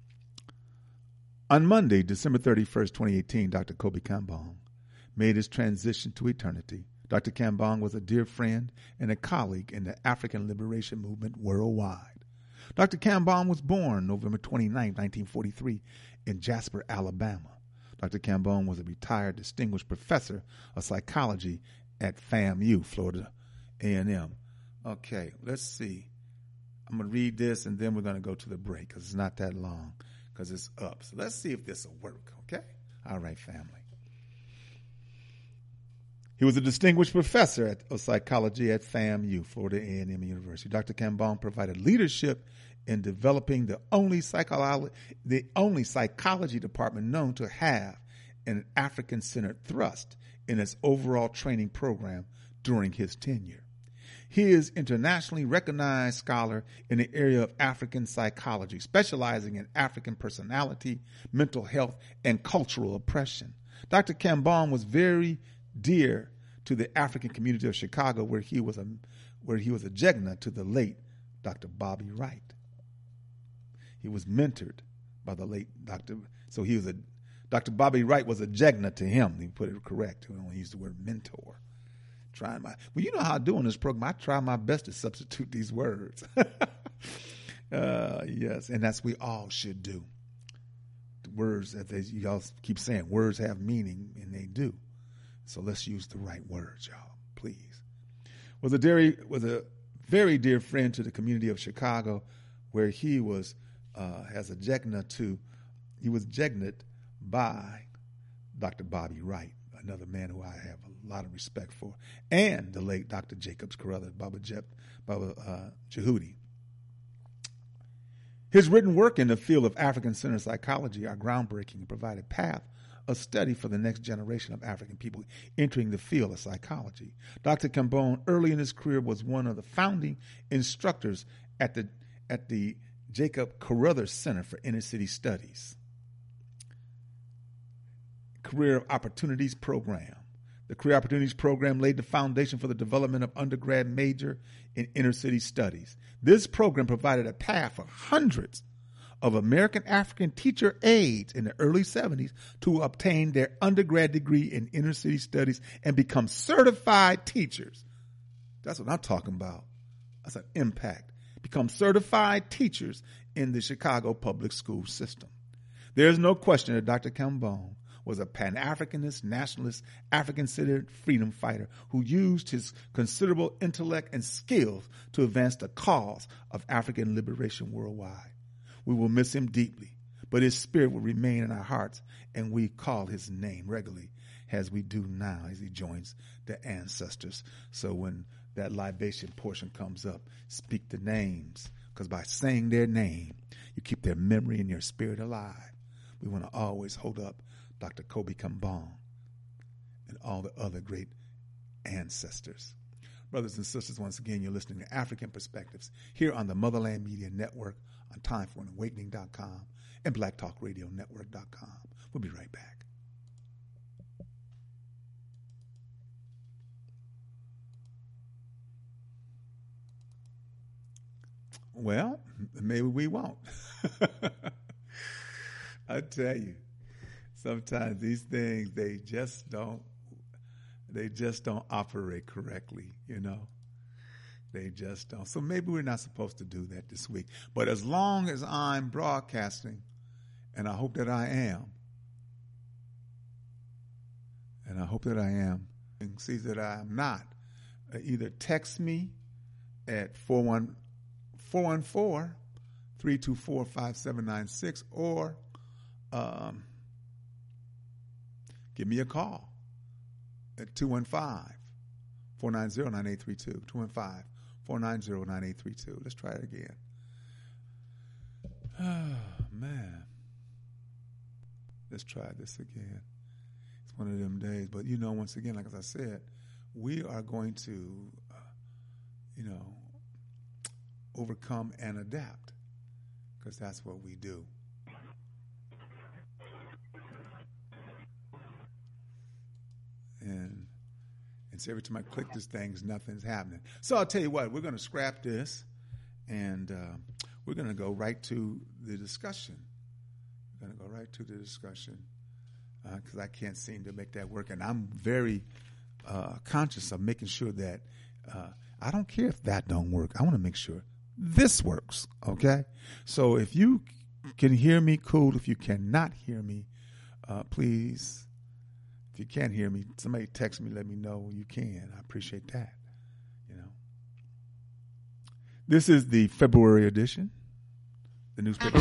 On Monday, December thirty-first, twenty eighteen, Doctor Kobe Kambong made his transition to eternity. Doctor Kambong was a dear friend and a colleague in the African liberation movement worldwide. Doctor Kambong was born November twenty-ninth, nineteen forty-three, in Jasper, Alabama. Doctor Kambong was a retired distinguished professor of psychology at FAMU, Florida A and M. Okay, let's see. I'm going to read this, and then we're going to go to the break, because it's not that long, because it's up. So let's see if this will work, okay? All right, family. He was a distinguished professor at, of psychology at FAMU, Florida A and M University. Doctor Kambong provided leadership in developing the only psychology, the only psychology department known to have an African-centered thrust in its overall training program during his tenure. He is internationally recognized scholar in the area of African psychology, specializing in African personality, mental health, and cultural oppression. Doctor Kambong was very dear to the African community of Chicago, where he was a where he was a jegna to the late Doctor Bobby Wright. He was mentored by the late Doctor So he was a Doctor Bobby Wright was a jegna to him. He put it correct. We don't use the word mentor. Trying my well, you know how I do on this program. I try my best to substitute these words. uh, yes, and that's what we all should do. The words that they, y'all keep saying, words have meaning, and they do. So let's use the right words, y'all, please. Was a dear, was a very dear friend to the community of Chicago, where he was uh, as a jegna to, he was jegned by Doctor Bobby Wright, another man who I have a lot of respect for, and the late Doctor Jacobs Carruthers, Baba, Jep, Baba uh, Jehudi. His written work in the field of African-centered psychology are groundbreaking and provide a path of study for the next generation of African people entering the field of psychology. Doctor Kambong, early in his career, was one of the founding instructors at the at the Jacob Carruthers Center for Inner City Studies. Career Opportunities Program. The Career Opportunities Program laid the foundation for the development of undergrad major in inner city studies. This program provided a path for hundreds of American African teacher aides in the early seventies to obtain their undergrad degree in inner city studies and become certified teachers. That's what I'm talking about. That's an impact. Become certified teachers in the Chicago public school system. There's no question that Doctor Kambon was a Pan-Africanist, nationalist, African-centered freedom fighter who used his considerable intellect and skills to advance the cause of African liberation worldwide. We will miss him deeply, but his spirit will remain in our hearts, and we call his name regularly, as we do now as he joins the ancestors. So when that libation portion comes up, speak the names, because by saying their name, you keep their memory and their spirit alive. We want to always hold up Doctor Kobe Kambon and all the other great ancestors. Brothers and sisters, once again, you're listening to African Perspectives here on the Motherland Media Network on time for an awakening dot com and black talk radio network dot com. We'll be right back. Well, maybe we won't. I tell you, sometimes these things, they just don't, they just don't operate correctly, you know. They just don't. So maybe we're not supposed to do that this week. But as long as I'm broadcasting, and I hope that I am, and I hope that I am, and see that I am not, uh, either text me at four one four, three two four, five seven nine six or um, give me a call at two one five, four nine zero, nine eight three two, two one five, four nine zero, nine eight three two. Let's try it again. Oh, man. Let's try this again. It's one of them days. But, you know, once again, like as I said, we are going to, uh, you know, overcome and adapt, because that's what we do. And and so every time I click this thing, nothing's happening. So I'll tell you what, we're going to scrap this, and uh, we're going to go right to the discussion. We're going to go right to the discussion, because uh, I can't seem to make that work. And I'm very uh, conscious of making sure that uh, I don't care if that don't work. I want to make sure this works, okay? So if you can hear me, cool. If you cannot hear me, uh, please, if you can't hear me, somebody text me, let me know you can. I appreciate that, you know. This is the February edition, the newspaper.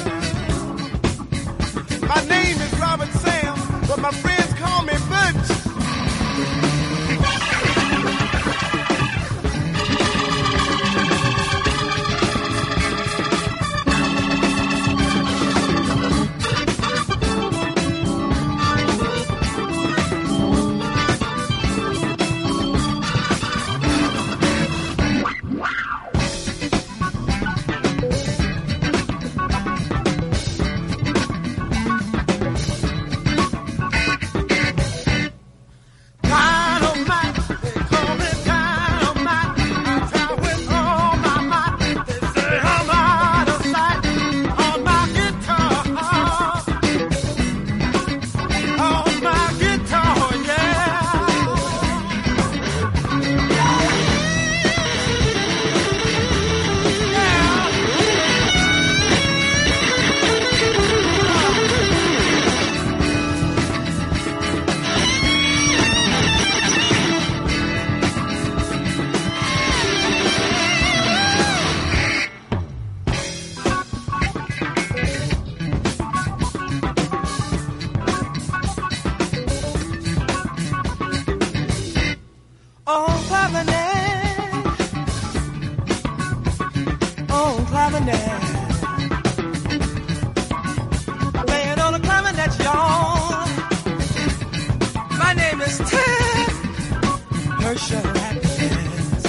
My name is Robert Sam, but my friends call me Butch. Oh, clarinet. Oh, clarinet. Playing on a clarinet, y'all. My name is Ted Herschel Happiness.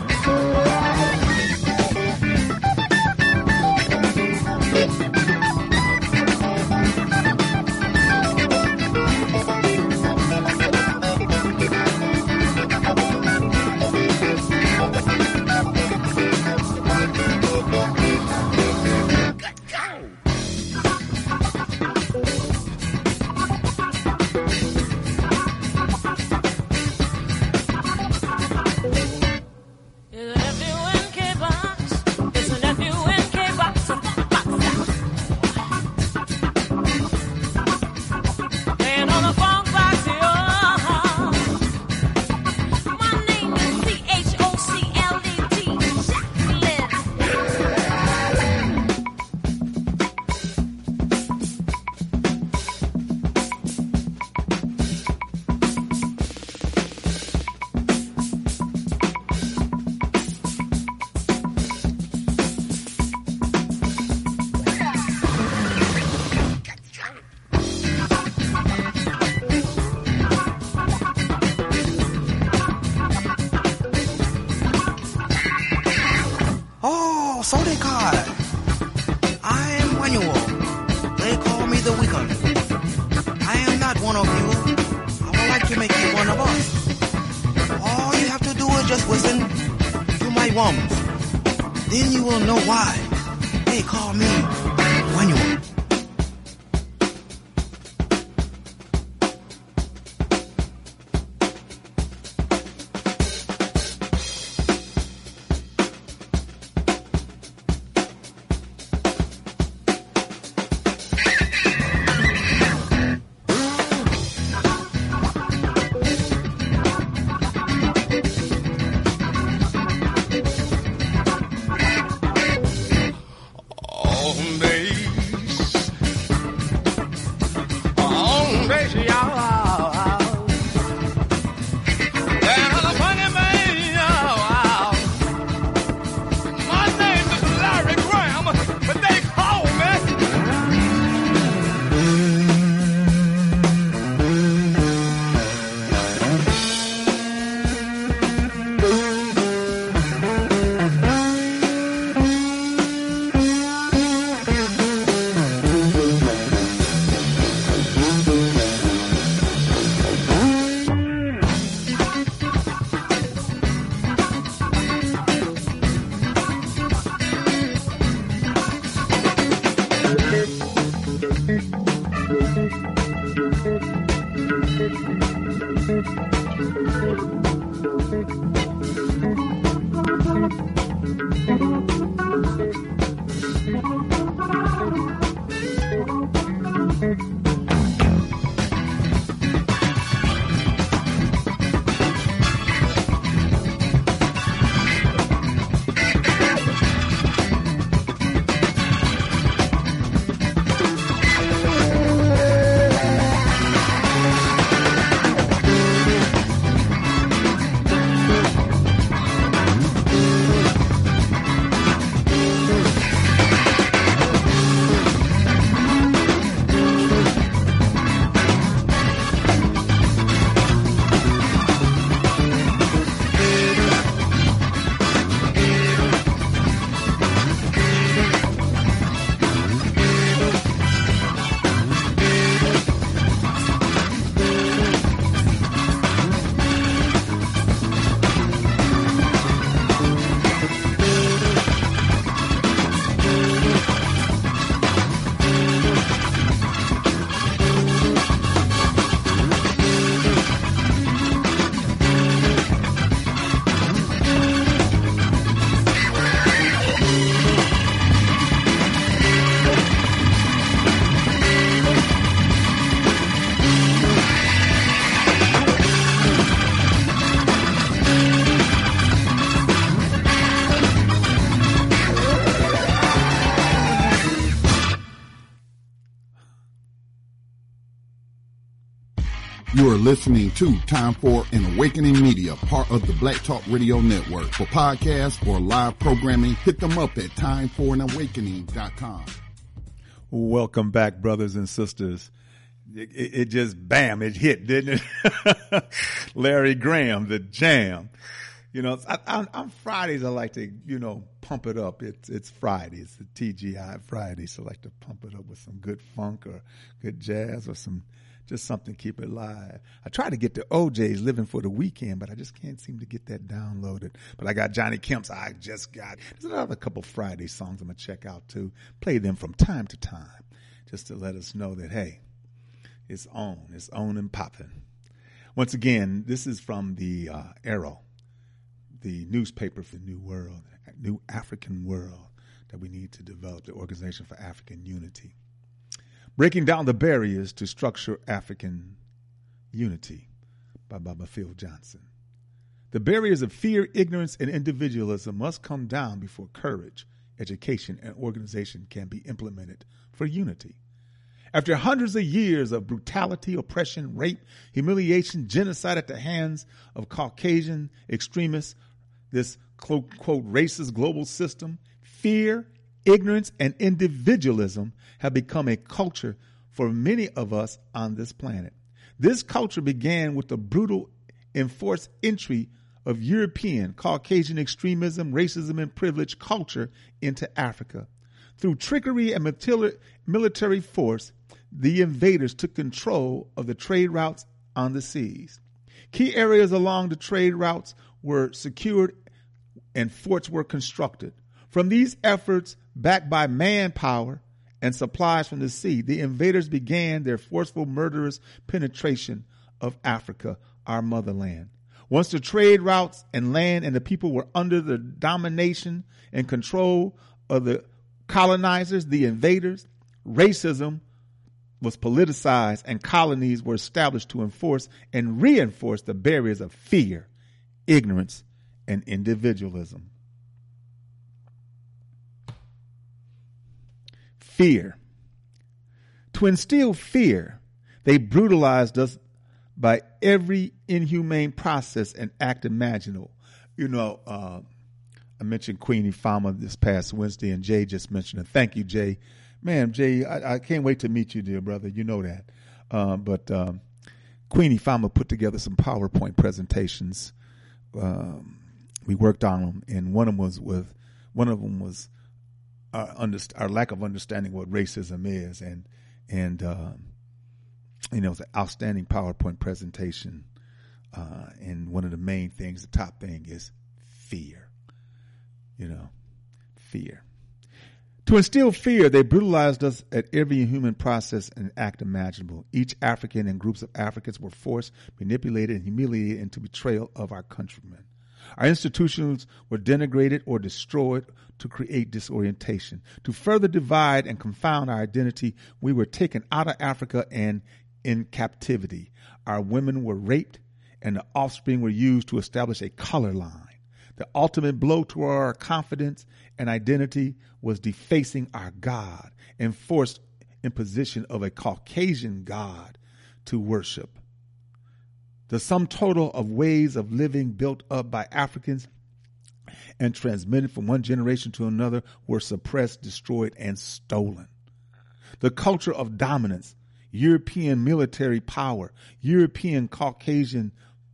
So they call. I am Manuel. They call me the Weekend. I am not one of you. I would like to make you one of us. All you have to do is just listen to my wums. Then you will know why they call me Manuel. You are listening to Time for an Awakening Media, part of the Black Talk Radio Network. For podcasts or live programming, hit them up at time for an awakening dot com. Welcome back, brothers and sisters. It, it, it just, bam, it hit, didn't it? Larry Graham, the jam. You know, I, I, on Fridays, I like to, you know, pump it up. It's it's Friday. It's the T G I Friday, so I like to pump it up with some good funk or good jazz or some, just something to keep it live. I try to get the O J's Living for the Weekend, but I just can't seem to get that downloaded. But I got Johnny Kemp's I Just Got. There's another couple Friday songs I'm going to check out, too. Play them from time to time just to let us know that, hey, it's on. It's on and popping. Once again, this is from the uh, Arrow, the newspaper for the new world, new African world that we need to develop, the Organization for African Unity. Breaking Down the Barriers to Structure African Unity by Baba Phil Johnson. The barriers of fear, ignorance, and individualism must come down before courage, education, and organization can be implemented for unity. After hundreds of years of brutality, oppression, rape, humiliation, genocide at the hands of Caucasian extremists, this quote, quote, racist global system, fear, ignorance, and individualism have become a culture for many of us on this planet. This culture began with the brutal enforced entry of European, Caucasian extremism, racism, and privilege culture into Africa. Through trickery and military force, the invaders took control of the trade routes on the seas. Key areas along the trade routes were secured and forts were constructed. From these efforts, backed by manpower and supplies from the sea, the invaders began their forceful, murderous penetration of Africa, our motherland. Once the trade routes and land and the people were under the domination and control of the colonizers, the invaders, racism was politicized and colonies were established to enforce and reinforce the barriers of fear, ignorance, and individualism. Fear. To instill fear, they brutalized us by every inhumane process and act imaginable. You know, uh, I mentioned Queen Ifama this past Wednesday, and Jay just mentioned it. Thank you, Jay. Man, Jay, I, I can't wait to meet you, dear brother. You know that. Uh, but um, Queen Ifama put together some PowerPoint presentations. Um, we worked on them, and one of them was with one of them was our, underst- our lack of understanding what racism is, and and um, you know, it's an outstanding PowerPoint presentation. Uh, and one of the main things, the top thing, is fear. You know, fear. To instill fear, they brutalized us at every human process and act imaginable. Each African and groups of Africans were forced, manipulated, and humiliated into betrayal of our countrymen. Our institutions were denigrated or destroyed to create disorientation. To further divide and confound our identity, we were taken out of Africa and in captivity. Our women were raped, and the offspring were used to establish a color line. The ultimate blow to our confidence and identity was defacing our God and forced imposition of a Caucasian God to worship. The sum total of ways of living built up by Africans and transmitted from one generation to another were suppressed, destroyed, and stolen. The culture of dominance, European military power, European Caucasian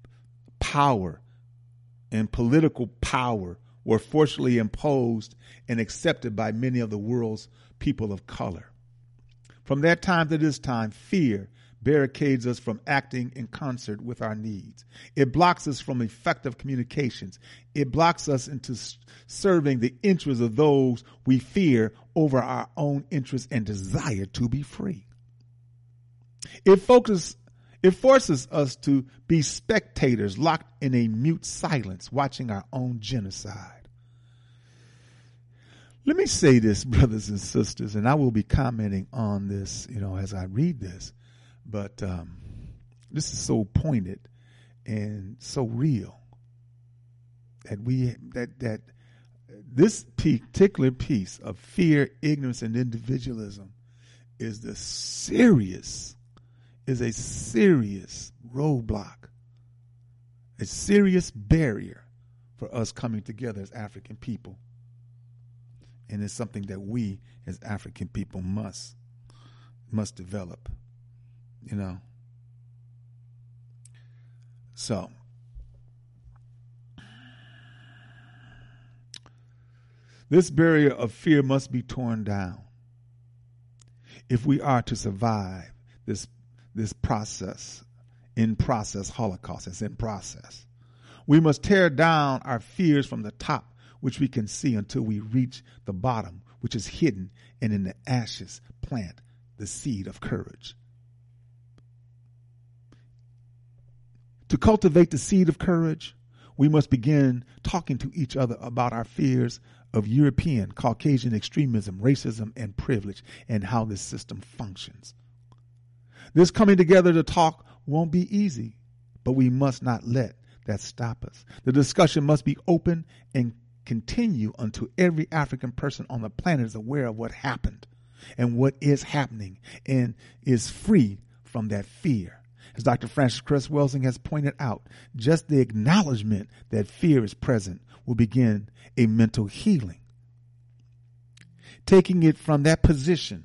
power, and political power were forcibly imposed and accepted by many of the world's people of color. From that time to this time, fear barricades us from acting in concert with our needs. It blocks us from effective communications. It blocks us into serving the interests of those we fear over our own interests and desire to be free. It focuses It forces us to be spectators locked in a mute silence, watching our own genocide. Let me say this, brothers and sisters, and I will be commenting on this, you know, as I read this, but um, this is so pointed and so real that we that that this particular piece of fear, ignorance, and individualism is the serious is a serious roadblock, a serious barrier for us coming together as African people. And it's something that we as African people must, must develop, you know. So, this barrier of fear must be torn down if we are to survive this, this process, in process Holocaust. It's in process. We must tear down our fears from the top, which we can see, until we reach the bottom, which is hidden, and in the ashes plant the seed of courage. To cultivate the seed of courage, we must begin talking to each other about our fears of European, Caucasian extremism, racism, and privilege, and how this system functions. This coming together to talk won't be easy, but we must not let that stop us. The discussion must be open and continue until every African person on the planet is aware of what happened and what is happening and is free from that fear. As Doctor Francis Cress Welsing has pointed out, just the acknowledgement that fear is present will begin a mental healing. Taking it from that position,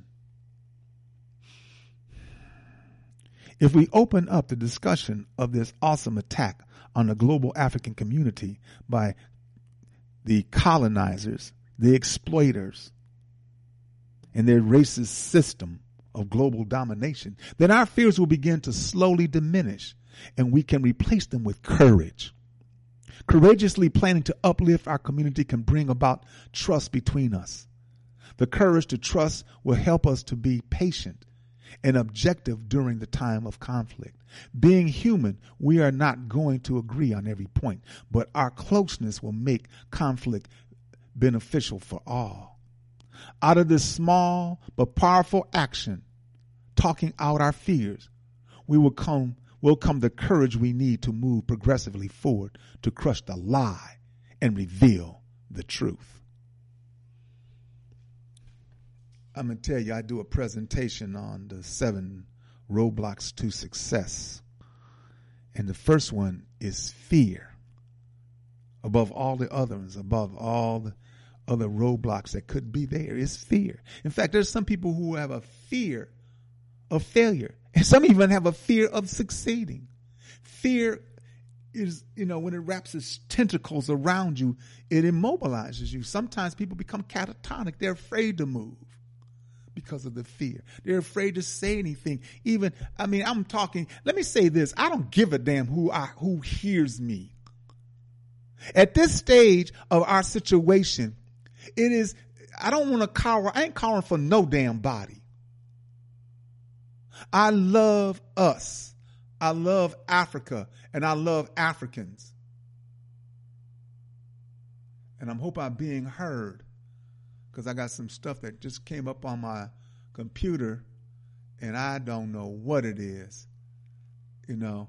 if we open up the discussion of this awesome attack on the global African community by the colonizers, the exploiters, and their racist system of global domination, then our fears will begin to slowly diminish, and we can replace them with courage. Courageously planning to uplift our community can bring about trust between us. The courage to trust will help us to be patient and objective during the time of conflict. Being human, we are not going to agree on every point, but our closeness will make conflict beneficial for all. Out of this small but powerful action, talking out our fears, we will come will come the courage we need to move progressively forward to crush the lie and reveal the truth. I'm going to tell you, I do a presentation on the seven roadblocks to success. And the first one is fear. Above all the others, above all the other roadblocks that could be there, is fear. In fact, there's some people who have a fear of failure. And some even have a fear of succeeding. Fear is, you know, when it wraps its tentacles around you, it immobilizes you. Sometimes people become catatonic. They're afraid to move because of the fear. They're afraid to say anything. Even, I mean, I'm talking, let me say this. I don't give a damn who I, who hears me. At this stage of our situation, it is, I don't want to cower. I ain't cowering for no damn body. I love us. I love Africa, and I love Africans. And I'm hoping I'm being heard, because I got some stuff that just came up on my computer, and I don't know what it is, you know.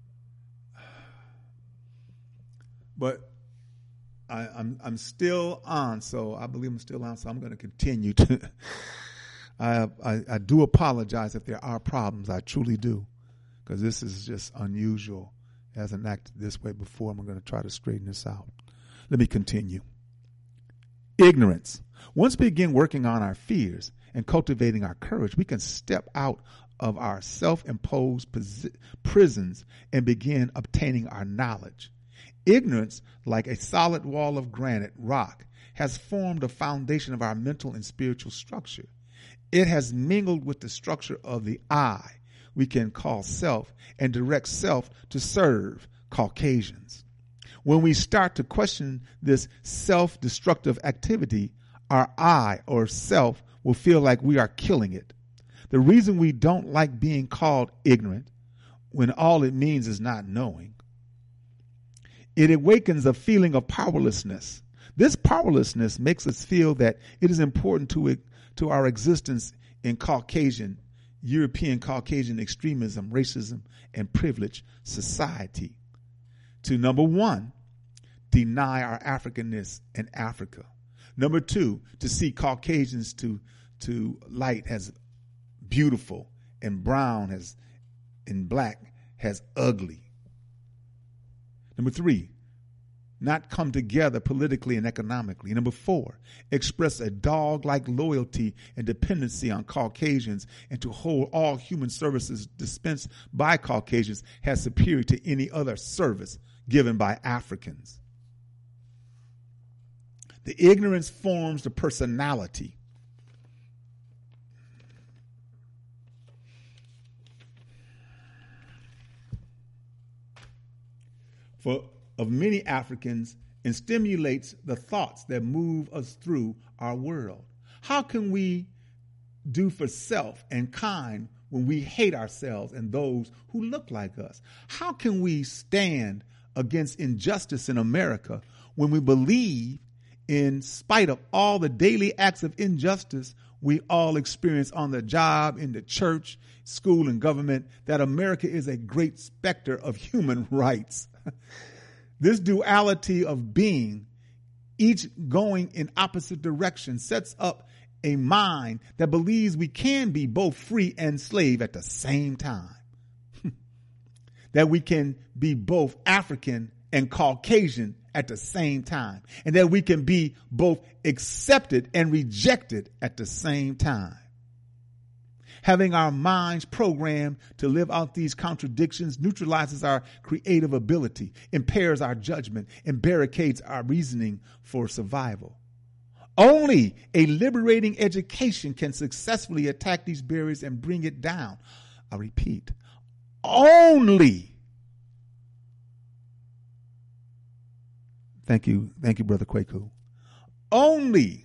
But I, I'm I'm still on, so I believe I'm still on, so I'm going to continue to. I, I I do apologize if there are problems. I truly do, because this is just unusual. It hasn't acted this way before. I'm going to try to straighten this out. Let me continue. Ignorance. Once we begin working on our fears and cultivating our courage, we can step out of our self-imposed posi- prisons and begin obtaining our knowledge. Ignorance, like a solid wall of granite rock, has formed a foundation of our mental and spiritual structure. It has mingled with the structure of the I, we can call self, and direct self to serve Caucasians. When we start to question this self-destructive activity, our I or self will feel like we are killing it. The reason we don't like being called ignorant, when all it means is not knowing, it awakens a feeling of powerlessness. This powerlessness makes us feel that it is important to it, to our existence in Caucasian, European Caucasian extremism, racism, and privilege society. To number one, deny our Africanness in Africa. Number two, to see Caucasians to, to light as beautiful and brown as in black has ugly. Number three, not come together politically and economically. Number four, express a dog-like loyalty and dependency on Caucasians and to hold all human services dispensed by Caucasians has superior to any other service given by Africans. The ignorance forms the personality. For of many Africans and stimulates the thoughts that move us through our world. How can we do for self and kind when we hate ourselves and those who look like us? How can we stand against injustice in America when we believe, in spite of all the daily acts of injustice we all experience on the job, in the church, school, and government, that America is a great specter of human rights? This duality of being, each going in opposite directions, sets up a mind that believes we can be both free and slave at the same time. That we can be both African and Caucasian at the same time. And that we can be both accepted and rejected at the same time. Having our minds programmed to live out these contradictions neutralizes our creative ability, impairs our judgment, and barricades our reasoning for survival. Only a liberating education can successfully attack these barriers and bring it down. I repeat, only. Thank you. Thank you, Brother Kwaku. Only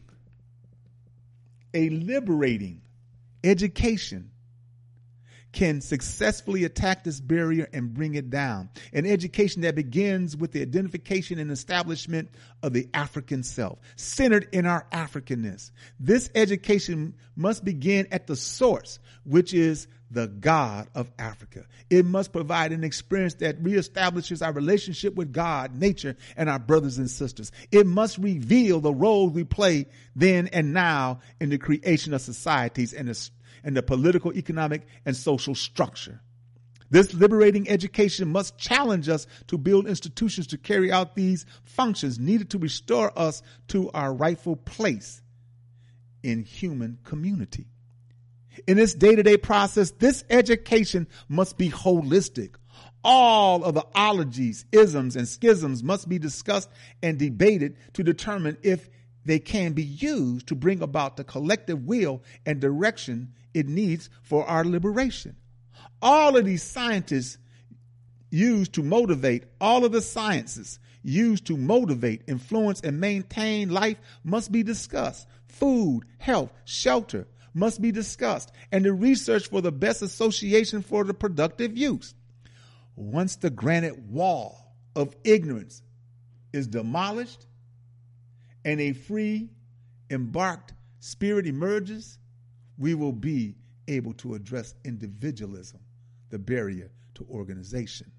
a liberating education can successfully attack this barrier and bring it down. An education that begins with the identification and establishment of the African self, centered in our Africanness. This education must begin at the source, which is the God of Africa. It must provide an experience that reestablishes our relationship with God, nature, and our brothers and sisters. It must reveal the role we play then and now in the creation of societies and the, and the political, economic, and social structure. This liberating education must challenge us to build institutions to carry out these functions needed to restore us to our rightful place in human community. In this day-to-day process, this education must be holistic. All of the ologies, isms, and schisms must be discussed and debated to determine if they can be used to bring about the collective will and direction it needs for our liberation. All of these scientists used to motivate, all of the sciences used to motivate, influence, and maintain life must be discussed. Food, health, shelter must be discussed, and the research for the best association for the productive use. Once the granite wall of ignorance is demolished and a free, embarked spirit emerges, we will be able to address individualism, the barrier to organization.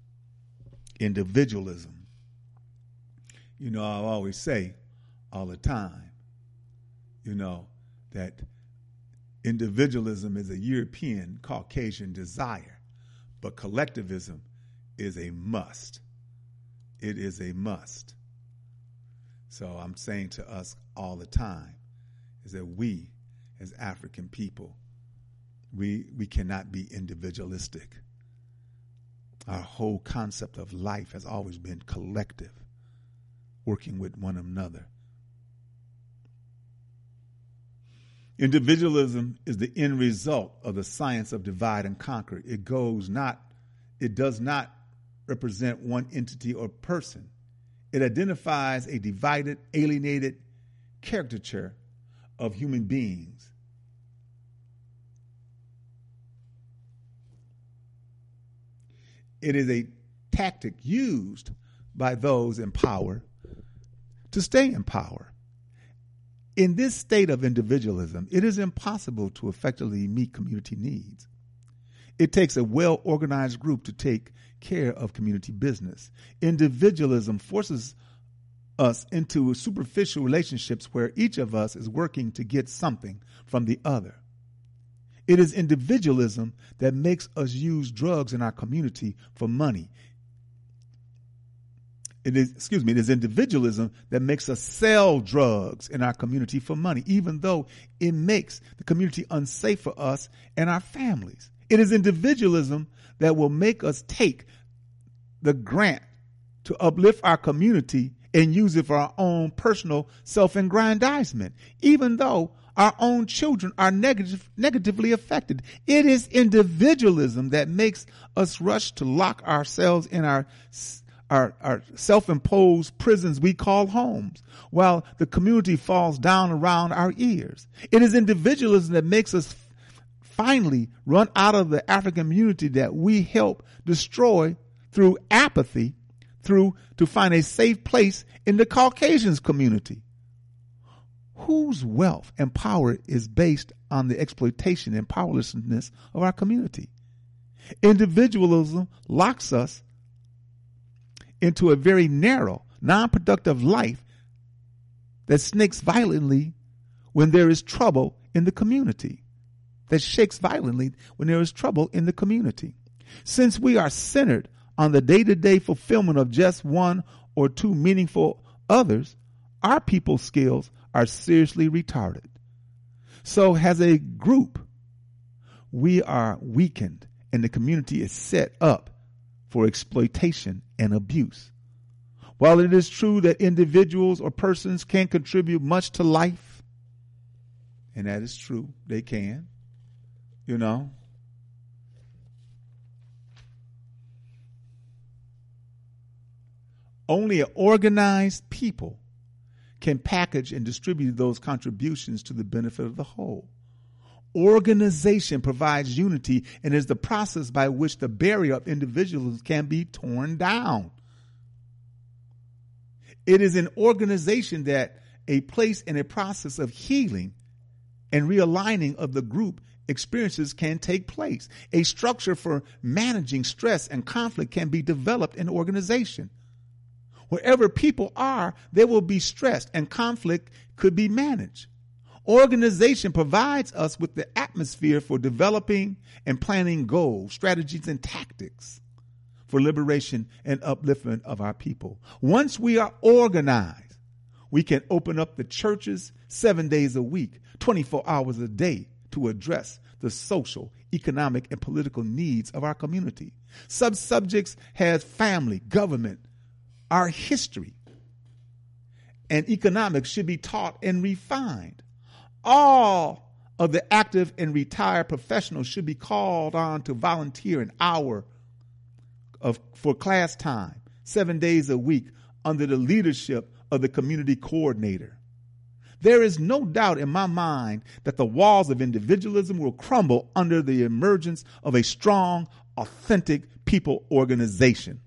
Individualism. You know, I always say all the time, you know, that individualism is a European Caucasian desire, but collectivism is a must. It is a must. So I'm saying to us all the time is that we, as African people, we we cannot be individualistic. Our whole concept of life has always been collective, working with one another. Individualism is the end result of the science of divide and conquer. It goes not, it does not represent one entity or person. It identifies a divided, alienated caricature of human beings. It is a tactic used by those in power to stay in power. In this state of individualism, it is impossible to effectively meet community needs. It takes a well-organized group to take care of community business. Individualism forces us into superficial relationships where each of us is working to get something from the other. It is individualism that makes us use drugs in our community for money. It is, excuse me, it is individualism that makes us sell drugs in our community for money, even though it makes the community unsafe for us and our families. It is individualism that will make us take the grant to uplift our community and use it for our own personal self-aggrandizement, even though our own children are negative, negatively affected. It is individualism that makes us rush to lock ourselves in our Our, our self-imposed prisons we call homes, while the community falls down around our ears. It is individualism that makes us finally run out of the African community that we help destroy through apathy, through to find a safe place in the Caucasian community, whose wealth and power is based on the exploitation and powerlessness of our community. Individualism locks us into a very narrow, non-productive life that snakes violently when there is trouble in the community, that shakes violently when there is trouble in the community. Since we are centered on the day-to-day fulfillment of just one or two meaningful others, our people's skills are seriously retarded. So as a group, we are weakened and the community is set up for exploitation and abuse. While it is true that individuals or persons can contribute much to life, and that is true, they can, you know, only an organized people can package and distribute those contributions to the benefit of the whole. Organization provides unity and is the process by which the barrier of individuals can be torn down. It is in organization that a place and a process of healing and realigning of the group experiences can take place. A structure for managing stress and conflict can be developed in organization. Wherever people are, they will be stressed and conflict could be managed. Organization provides us with the atmosphere for developing and planning goals, strategies, and tactics for liberation and upliftment of our people. Once we are organized, we can open up the churches seven days a week, twenty-four hours a day to address the social, economic, and political needs of our community. Sub-subjects has family, government, our history, and economics should be taught and refined. All of the active and retired professionals should be called on to volunteer an hour of for class time, seven days a week, under the leadership of the community coordinator. There is no doubt in my mind that the walls of individualism will crumble under the emergence of a strong, authentic people organization.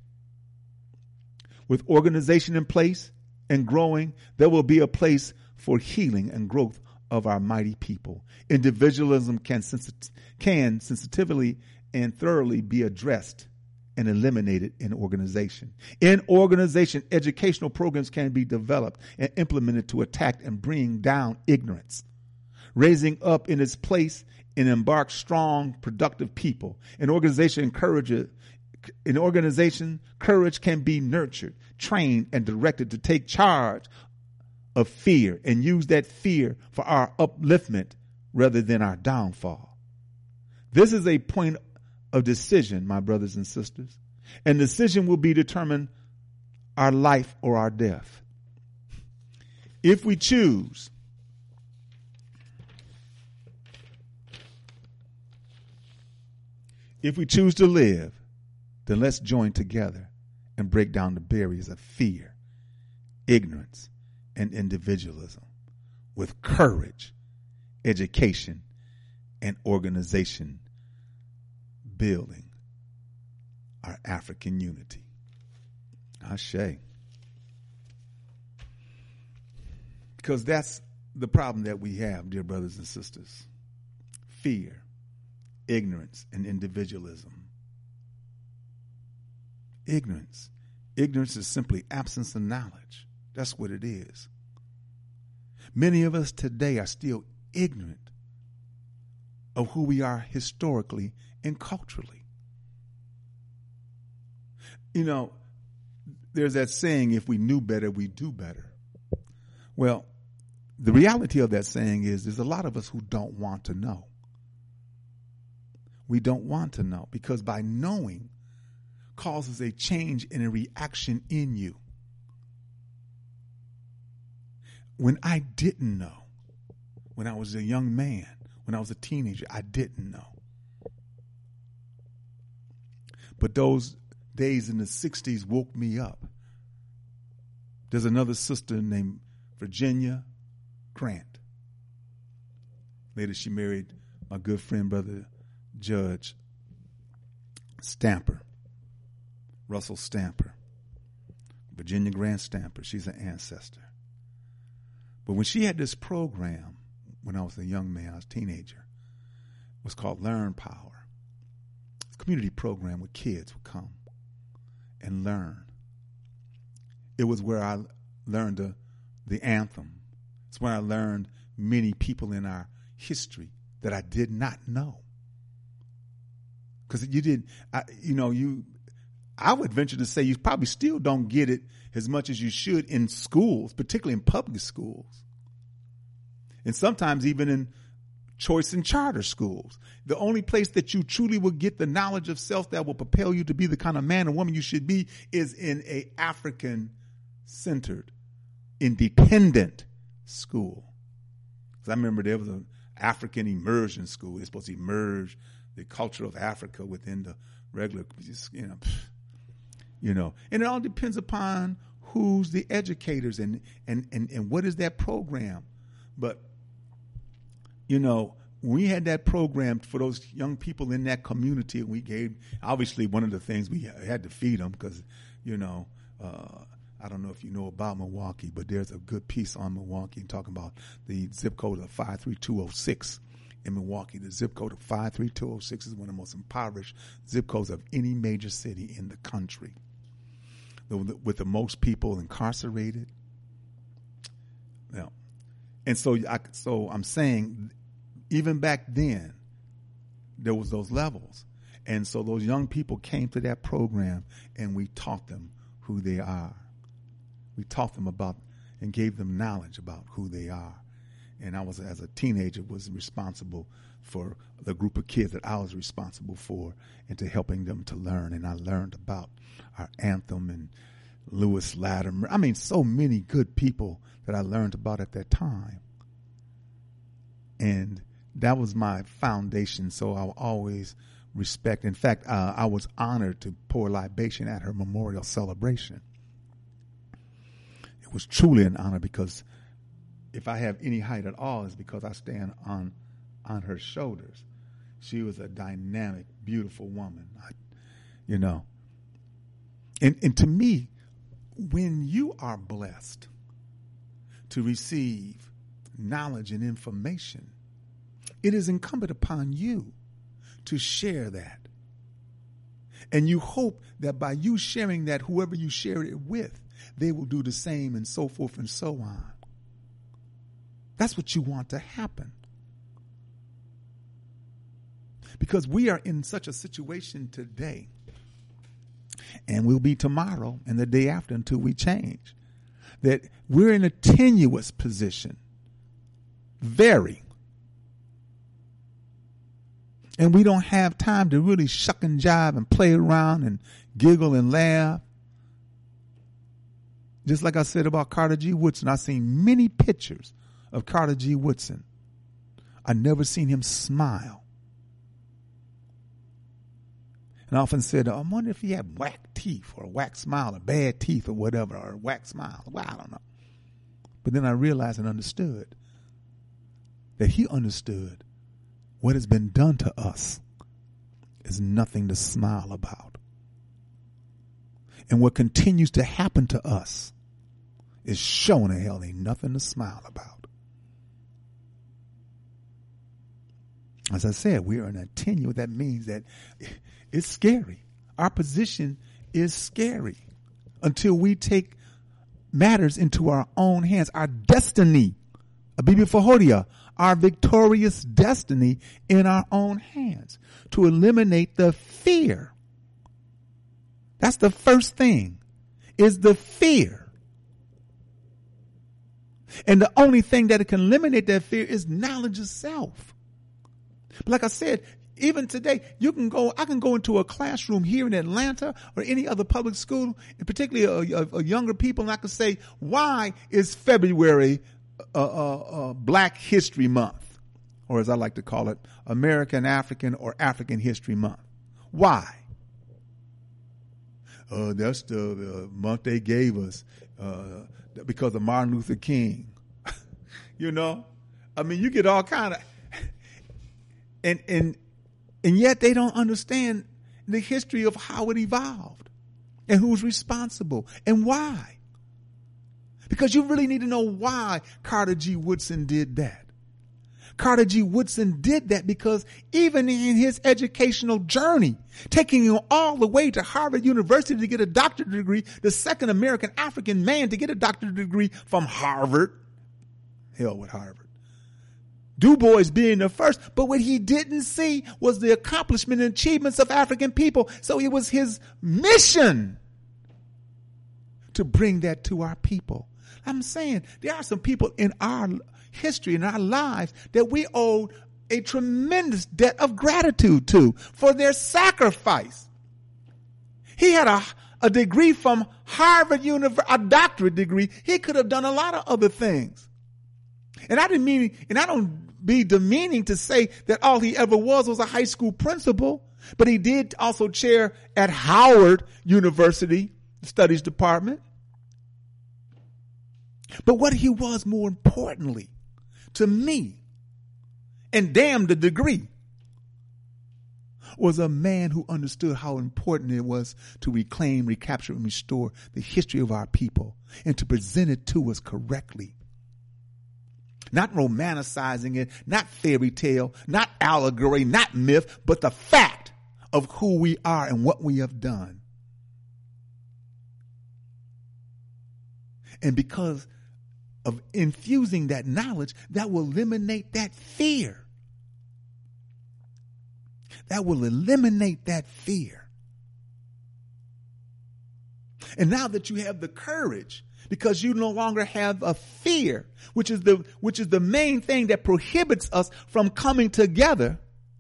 With organization in place and growing, there will be a place for healing and growth of our mighty people. Individualism can, sensit- can sensitively and thoroughly be addressed and eliminated in organization. In organization, educational programs can be developed and implemented to attack and bring down ignorance, raising up in its place and embark strong, productive people. An organization encourages In organization, courage can be nurtured, trained, and directed to take charge of fear and use that fear for our upliftment rather than our downfall. This is a point of decision, my brothers and sisters, and decision will be determined our life or our death. If we choose if we choose to live, then let's join together and break down the barriers of fear, ignorance, and individualism with courage, education, and organization, building our African unity. Ashe. Because that's the problem that we have, dear brothers and sisters. Fear, ignorance, and individualism. Ignorance. Ignorance is simply absence of knowledge. That's what it is. Many of us today are still ignorant of who we are historically and culturally. You know, there's that saying, if we knew better, we do better. Well, the reality of that saying is there's a lot of us who don't want to know. We don't want to know because by knowing causes a change and a reaction in you. When I didn't know, when I was a young man, when I was a teenager, I didn't know. But those days in the sixties woke me up. There's another sister named Virginia Grant. Later she married my good friend, brother Judge Stamper, Russell Stamper. Virginia Grant Stamper, she's an ancestor. But when she had this program, when I was a young man, I was a teenager, it was called Learn Power. It's a community program where kids would come and learn. It was where I learned the, the anthem. It's where I learned many people in our history that I did not know. Because you did, I, you know, you, I would venture to say you probably still don't get it as much as you should in schools, particularly in public schools. And sometimes even in choice and charter schools. The only place that you truly will get the knowledge of self that will propel you to be the kind of man or woman you should be is in a African-centered, independent school. Because I remember there was an African immersion school. They're supposed to immerse the culture of Africa within the regular, you know, you know. And it all depends upon who's the educators and and and, and what is that program. But you know, we had that program for those young people in that community, and we gave, obviously, one of the things we had to feed them because, you know, uh, I don't know if you know about Milwaukee, but there's a good piece on Milwaukee talking about the zip code of five three two oh six in Milwaukee. The zip code of five three two oh six is one of the most impoverished zip codes of any major city in the country, with the most people incarcerated. Now, and so, I, so I'm saying, even back then, there was those levels. And so those young people came to that program and we taught them who they are. We taught them about and gave them knowledge about who they are. And I was, as a teenager, was responsible for the group of kids that I was responsible for and to helping them to learn. And I learned about our anthem and Lewis Latimer. I mean, so many good people that I learned about at that time. And that was my foundation, so I will always respect. In fact, uh, I was honored to pour libation at her memorial celebration. It was truly an honor because if I have any height at all, it's because I stand on on her shoulders. She was a dynamic, beautiful woman, I, you know. And, and to me, when you are blessed to receive knowledge and information, it is incumbent upon you to share that. And you hope that by you sharing that, whoever you share it with, they will do the same and so forth and so on. That's what you want to happen. Because we are in such a situation today, and will be tomorrow and the day after until we change, that we're in a tenuous position. Very. And we don't have time to really shuck and jive and play around and giggle and laugh. Just like I said about Carter G. Woodson, I've seen many pictures of Carter G. Woodson. I've never seen him smile. And I often said, I wonder if he had whack teeth or a whack smile or bad teeth or whatever, or a whack smile. Well, I don't know. But then I realized and understood that he understood what has been done to us is nothing to smile about. And what continues to happen to us is showing the hell ain't nothing to smile about. As I said, we are in a tenure. That means that it's scary. Our position is scary until we take matters into our own hands. Our destiny, Abibi Fahodia, our victorious destiny in our own hands, to eliminate the fear. That's the first thing, is the fear. And the only thing that can eliminate that fear is knowledge of self. But like I said, even today, you can go, I can go into a classroom here in Atlanta or any other public school, and particularly a, a, a younger people, and I can say, why is February uh, uh, uh, Black History Month? Or as I like to call it, American, African, or African History Month. Why? Uh, that's the, the month they gave us uh, because of Martin Luther King. You know? I mean, you get all kind of... And, and, and yet they don't understand the history of how it evolved and who's responsible and why. Because you really need to know why Carter G. Woodson did that. Carter G. Woodson did that because even in his educational journey, taking him all the way to Harvard University to get a doctorate degree, the second American African man to get a doctorate degree from Harvard. Hell with Harvard. Du Bois being the first, but what he didn't see was the accomplishment and achievements of African people. So it was his mission to bring that to our people. I'm saying there are some people in our history, in our lives, that we owe a tremendous debt of gratitude to for their sacrifice. He had a, a degree from Harvard University, a doctorate degree. He could have done a lot of other things. And I didn't mean, and I don't be demeaning to say that all he ever was was a high school principal, but he did also chair at Howard University Studies Department. But what he was, more importantly, to me, and damn the degree, was a man who understood how important it was to reclaim, recapture, and restore the history of our people and to present it to us correctly. Not romanticizing it, not fairy tale, not allegory, not myth, but the fact of who we are and what we have done. And because of infusing that knowledge, that will eliminate that fear. That will eliminate that fear. And now that you have the courage, because you no longer have a fear, which is the which is the main thing that prohibits us from coming together.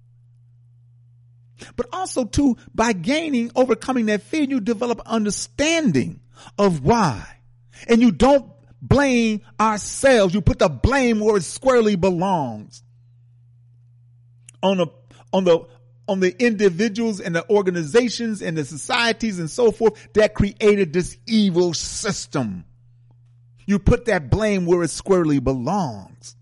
But also too, by gaining, overcoming that fear, you develop understanding of why. And you don't blame ourselves. You put the blame where it squarely belongs. On the on the on the individuals and the organizations and the societies and so forth that created this evil system. You put that blame where it squarely belongs.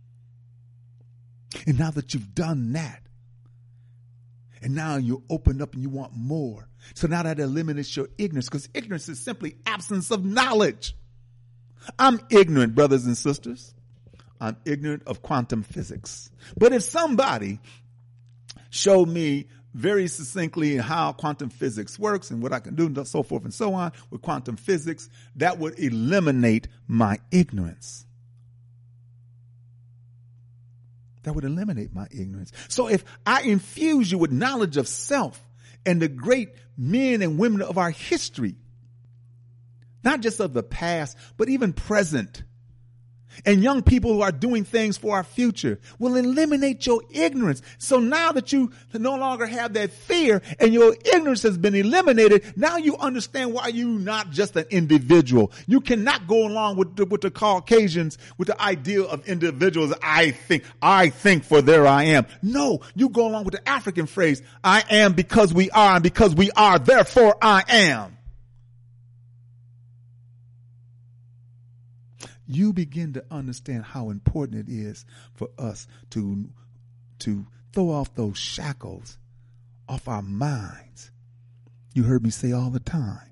And now that you've done that, and now you open up and you want more. So now that eliminates your ignorance, because ignorance is simply absence of knowledge. I'm ignorant, brothers and sisters. I'm ignorant of quantum physics. But if somebody showed me very succinctly how quantum physics works and what I can do and so forth and so on with quantum physics, that would eliminate my ignorance. That would eliminate my ignorance. So if I infuse you with knowledge of self and the great men and women of our history, not just of the past, but even present, and young people who are doing things for our future, will eliminate your ignorance. So now that you no longer have that fear and your ignorance has been eliminated, now you understand why you're not just an individual. You cannot go along with the, with the Caucasians with the idea of individuals. I think, I think for there I am. No, you go along with the African phrase, I am because we are, and because we are, therefore I am. You begin to understand how important it is for us to, to throw off those shackles off our minds. You heard me say all the time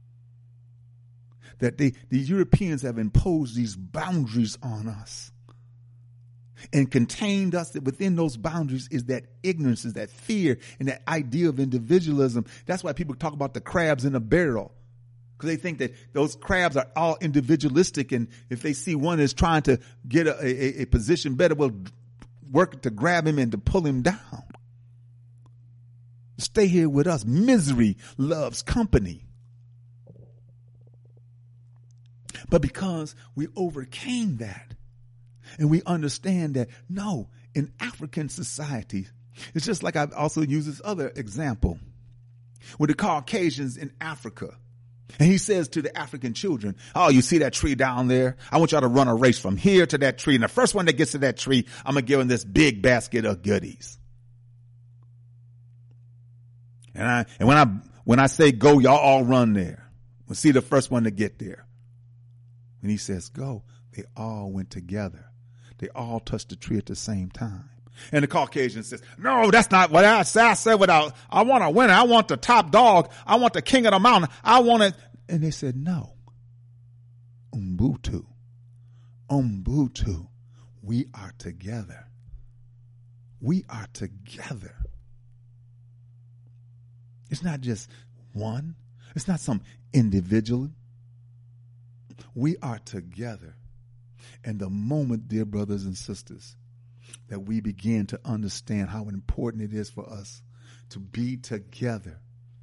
that they, the Europeans have imposed these boundaries on us and contained us. That within those boundaries is that ignorance, is that fear, and that idea of individualism. That's why people talk about the crabs in a barrel. Because they think that those crabs are all individualistic, and if they see one is trying to get a, a, a position better, will work to grab him and to pull him down. Stay here with us. Misery loves company. But because we overcame that, and we understand that, no, in African society, it's just like I also use this other example with the Caucasians in Africa. And he says to the African children, oh, you see that tree down there? I want y'all to run a race from here to that tree. And the first one that gets to that tree, I'm going to give them this big basket of goodies. And I, and when I, when I say go, y'all all run there. We'll see the first one to get there. When he says go, they all went together. They all touched the tree at the same time. And the Caucasian says, no, that's not what I said. I said, without, I want a winner. I want the top dog. I want the king of the mountain. I want it. And they said, no. Ubuntu. Ubuntu. We are together. We are together. It's not just one. It's not some individual. We are together. And the moment, dear brothers and sisters, that we begin to understand how important it is for us to be together,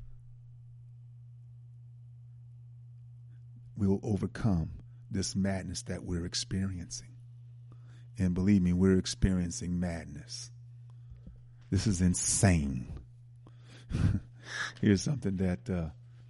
we will overcome this madness that we're experiencing. And believe me, we're experiencing madness. This is insane. Here's something that uh,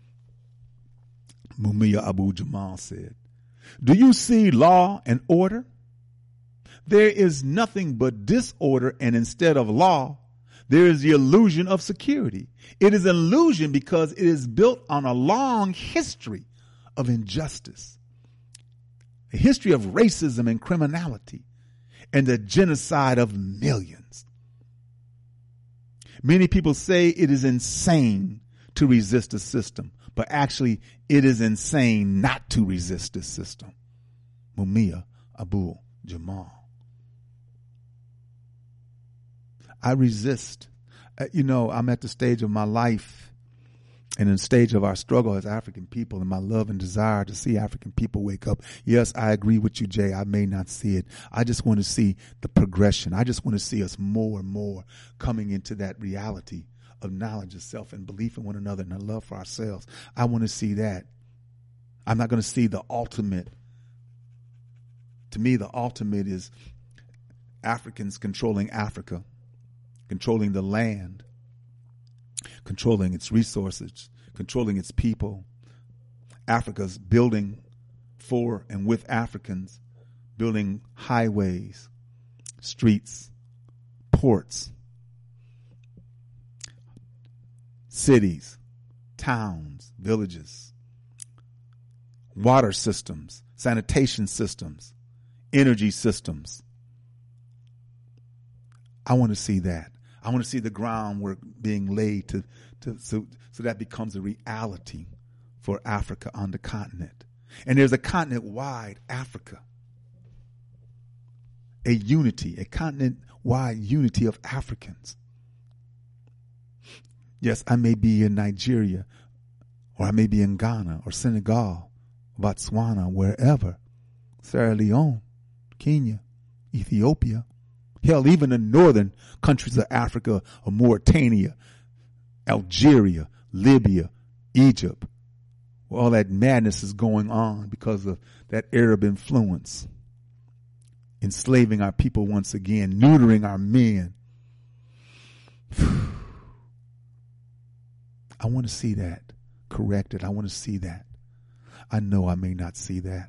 Mumia Abu-Jamal said. Do you see law and order? There is nothing but disorder, and instead of law, there is the illusion of security. It is an illusion because it is built on a long history of injustice, a history of racism and criminality, and the genocide of millions. Many people say it is insane to resist the system, but actually it is insane not to resist the system. Mumia Abu-Jamal. I resist. Uh, you know, I'm at the stage of my life and in the stage of our struggle as African people and my love and desire to see African people wake up. Yes, I agree with you, Jay. I may not see it. I just want to see the progression. I just want to see us more and more coming into that reality of knowledge of self and belief in one another and a love for ourselves. I want to see that. I'm not going to see the ultimate. To me, the ultimate is Africans controlling Africa, controlling the land, controlling its resources, controlling its people. Africa's building for and with Africans, building highways, streets, ports, cities, towns, villages, water systems, sanitation systems, energy systems. I want to see that. I want to see the groundwork being laid to, to so, so that becomes a reality for Africa on the continent. And there's a continent-wide Africa, a unity, a continent-wide unity of Africans. Yes, I may be in Nigeria, or I may be in Ghana, or Senegal, Botswana, wherever, Sierra Leone, Kenya, Ethiopia, hell, even the northern countries of Africa, or Mauritania, Algeria, Libya, Egypt, where all that madness is going on because of that Arab influence, enslaving our people once again, neutering our men. I want to see that corrected. I want to see that. I know I may not see that,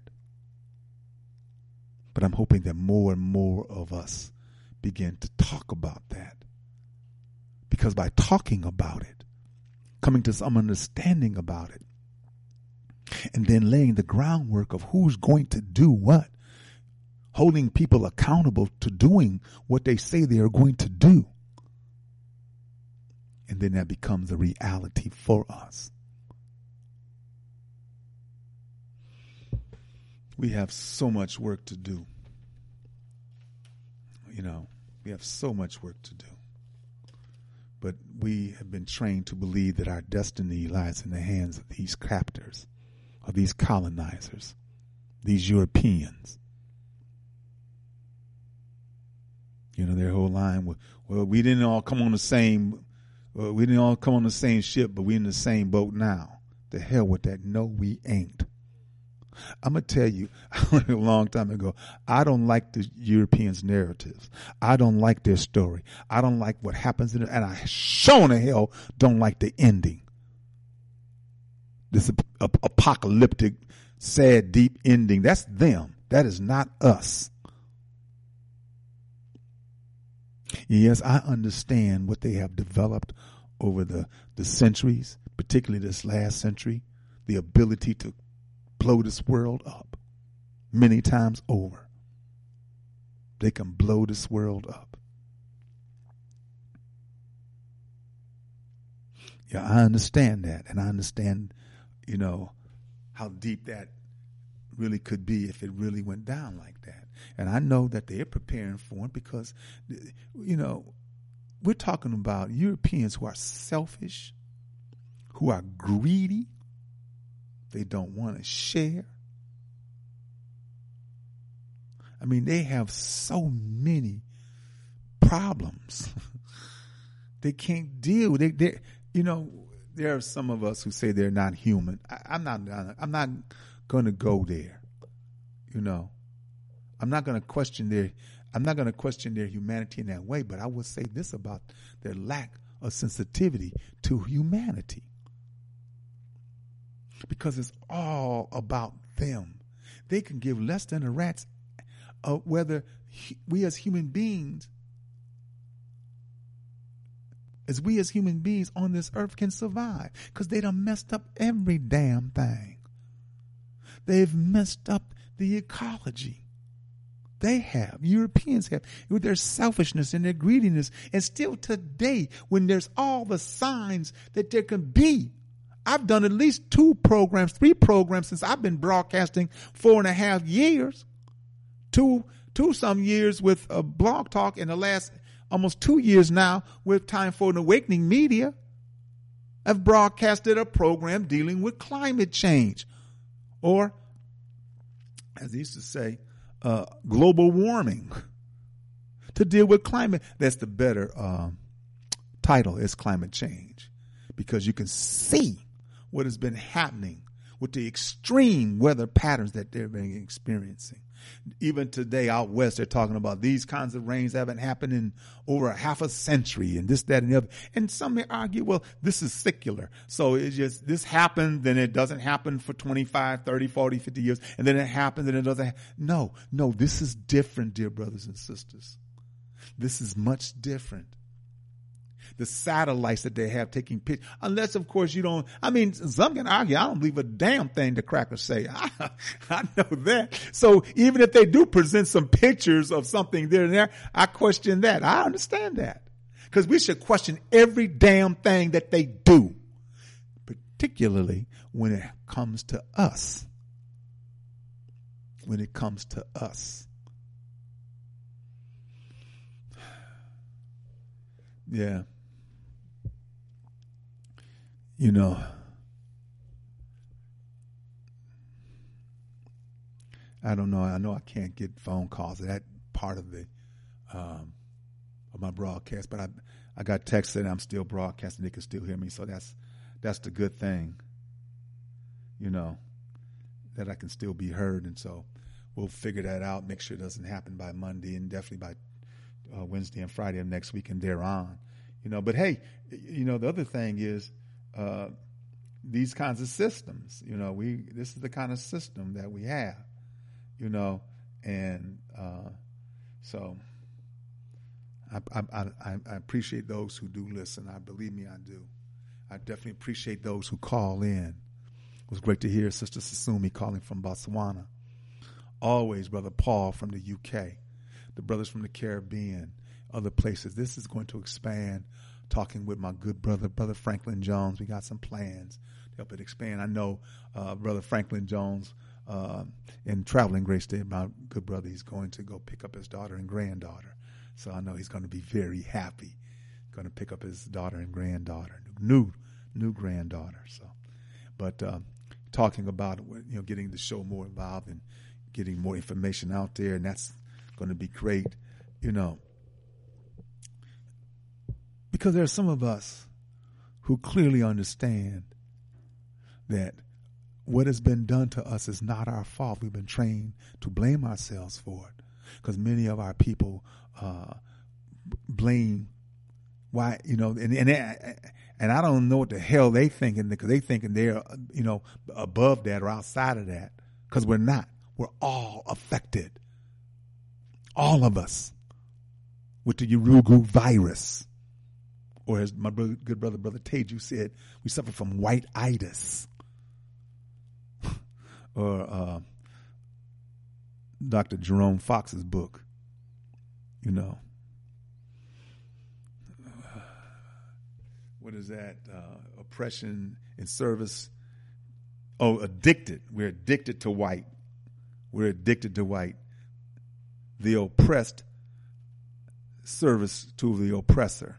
but I'm hoping that more and more of us begin to talk about that. Because by talking about it, coming to some understanding about it, and then laying the groundwork of who's going to do what, holding people accountable to doing what they say they are going to do, and then that becomes a reality for us. We have so much work to do. You know, we have so much work to do. But we have been trained to believe that our destiny lies in the hands of these captors, of these colonizers, these Europeans. You know, their whole line was, well, we didn't all come on the same, well, we didn't all come on the same ship, but we in the same boat now. The hell with that. No, we ain't. I'm going to tell you, a long time ago, I don't like the Europeans' narratives. I don't like their story. I don't like what happens in it, and I sure in the hell don't like the ending. This ap- apocalyptic, sad, deep ending. That's them. That is not us. Yes, I understand what they have developed over the, the centuries, particularly this last century, the ability to blow this world up many times over. They can blow this world up. Yeah, I understand that, and I understand, you know, how deep that really could be if it really went down like that. And I know that they're preparing for it because, you know, we're talking about Europeans who are selfish, who are greedy. They don't want to share. I mean, they have so many problems. They can't deal. They, they, you know, there are some of us who say they're not human. I, I'm not. I'm not going to go there. You know, I'm not going to question their. I'm not going to question their humanity in that way. But I will say this about their lack of sensitivity to humanity. Because it's all about them. They can give less than a rat's uh, whether he, we as human beings, as we as human beings on this earth can survive. Because they done messed up every damn thing. They've messed up the ecology. They have. Europeans have. With their selfishness and their greediness. And still today, when there's all the signs that there can be, I've done at least two programs, three programs since I've been broadcasting four and a half years. Two, two some years with uh, Blog Talk, in the last almost two years now with Time for an Awakening Media. I've broadcasted a program dealing with climate change, or, as they used to say, uh, global warming. To deal with climate, that's the better um, title, is climate change, because you can see what has been happening with the extreme weather patterns that they've been experiencing. Even today out west, they're talking about these kinds of rains haven't happened in over a half a century, and this, that, and the other. And some may argue, well, this is secular. So it's just, this happened, then it doesn't happen for twenty-five, thirty, forty, fifty years, and then it happens, and it doesn't ha- No, no, this is different, dear brothers and sisters. This is much different. The satellites that they have taking pictures, unless, of course, you don't. I mean, some can argue, I don't believe a damn thing the crackers say. I, I know that. So even if they do present some pictures of something there and there, I question that. I understand that. Because we should question every damn thing that they do, particularly when it comes to us. When it comes to us. Yeah. You know, I don't know. I know I can't get phone calls. That part of the um, of my broadcast, but I I got texts that I'm still broadcasting. They can still hear me, so that's that's the good thing. You know, that I can still be heard, and so we'll figure that out. Make sure it doesn't happen by Monday, and definitely by uh, Wednesday and Friday of next week and thereon. You know, but hey, you know, the other thing is. Uh, these kinds of systems, you know, we, this is the kind of system that we have, you know, and, uh, so I, I, I, I appreciate those who do listen. I believe me, I do. I definitely appreciate those who call in. It was great to hear Sister Sasumi calling from Botswana. Always Brother Paul from the U K, the brothers from the Caribbean, other places. This is going to expand. Talking with my good brother, Brother Franklin Jones. We got some plans to help it expand. I know uh, Brother Franklin Jones uh, in Traveling Grace Day, my good brother, he's going to go pick up his daughter and granddaughter. So I know he's going to be very happy. Going to pick up his daughter and granddaughter, new new granddaughter. So, but uh, talking about, you know, getting the show more involved and getting more information out there, and that's going to be great, you know. Because there are some of us who clearly understand that what has been done to us is not our fault. We've been trained to blame ourselves for it, because many of our people uh, blame why, you know, and and and I don't know what the hell they thinking, because they thinking they're, you know, above that or outside of that, because we're not. We're all affected, all of us, with the Urugu virus, or as my brother, good brother, Brother Teju said, we suffer from white-itis. Or uh, Doctor Jerome Fox's book, you know. What is that? Uh, oppression in service. Oh, addicted. We're addicted to white. We're addicted to white. The oppressed service to the oppressor.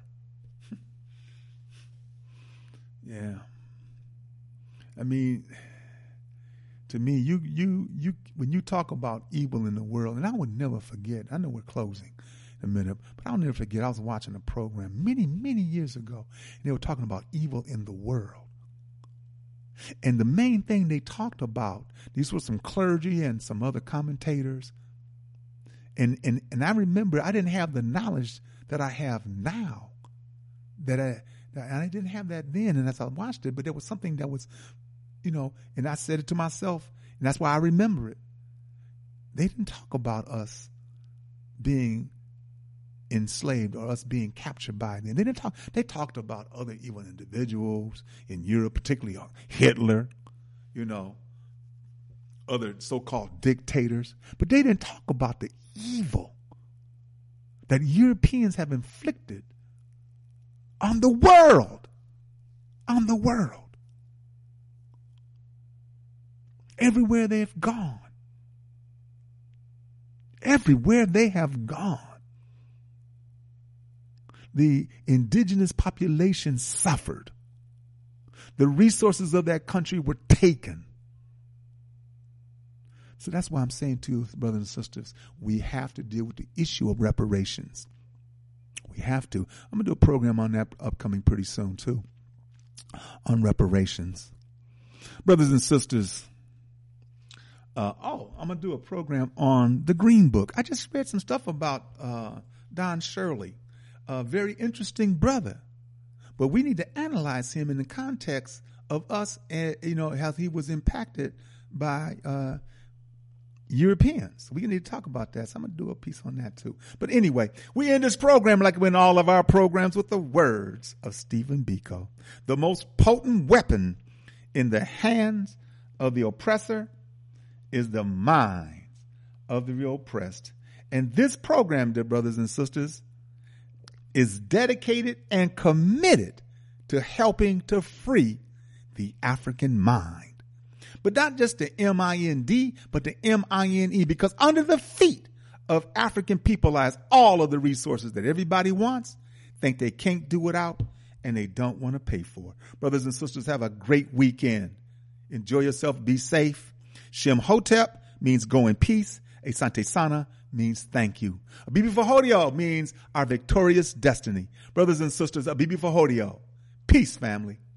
Yeah. I mean, to me, you, you, you, when you talk about evil in the world, and I would never forget, I know we're closing in a minute, but I'll never forget, I was watching a program many, many years ago, and they were talking about evil in the world. And the main thing they talked about, these were some clergy and some other commentators. And, and, and I remember I didn't have the knowledge that I have now. That I, that I didn't have that then. And as I watched it, but there was something that was, you know, and I said it to myself, and that's why I remember it. They didn't talk about us being enslaved or us being captured by them. They didn't talk. They talked about other evil individuals in Europe, particularly Hitler, you know, other so-called dictators. But they didn't talk about the evil that Europeans have inflicted on the world, on the world. Everywhere they've gone, everywhere they have gone, the indigenous population suffered. The resources of that country were taken. So that's why I'm saying to you, brothers and sisters, we have to deal with the issue of reparations. We have to. I'm going to do a program on that upcoming pretty soon, too, on reparations. Brothers and sisters, uh, oh, I'm going to do a program on the Green Book. I just read some stuff about uh, Don Shirley. A very interesting brother, but we need to analyze him in the context of us, and you know, how he was impacted by uh, Europeans. We need to talk about that. So I'm going to do a piece on that too. But anyway, we end this program like we end all of our programs with the words of Stephen Biko. The most potent weapon in the hands of the oppressor is the mind of the oppressed. And this program, dear brothers and sisters, is dedicated and committed to helping to free the African mind. But not just the M I N D, but the M I N E, because under the feet of African people lies all of the resources that everybody wants, think they can't do without, and they don't want to pay for. Brothers and sisters, have a great weekend. Enjoy yourself. Be safe. Shem Hotep means go in peace. Asante Sana means thank you. Abibi Fahodio means our victorious destiny. Brothers and sisters, Abibi Fahodio. Peace, family.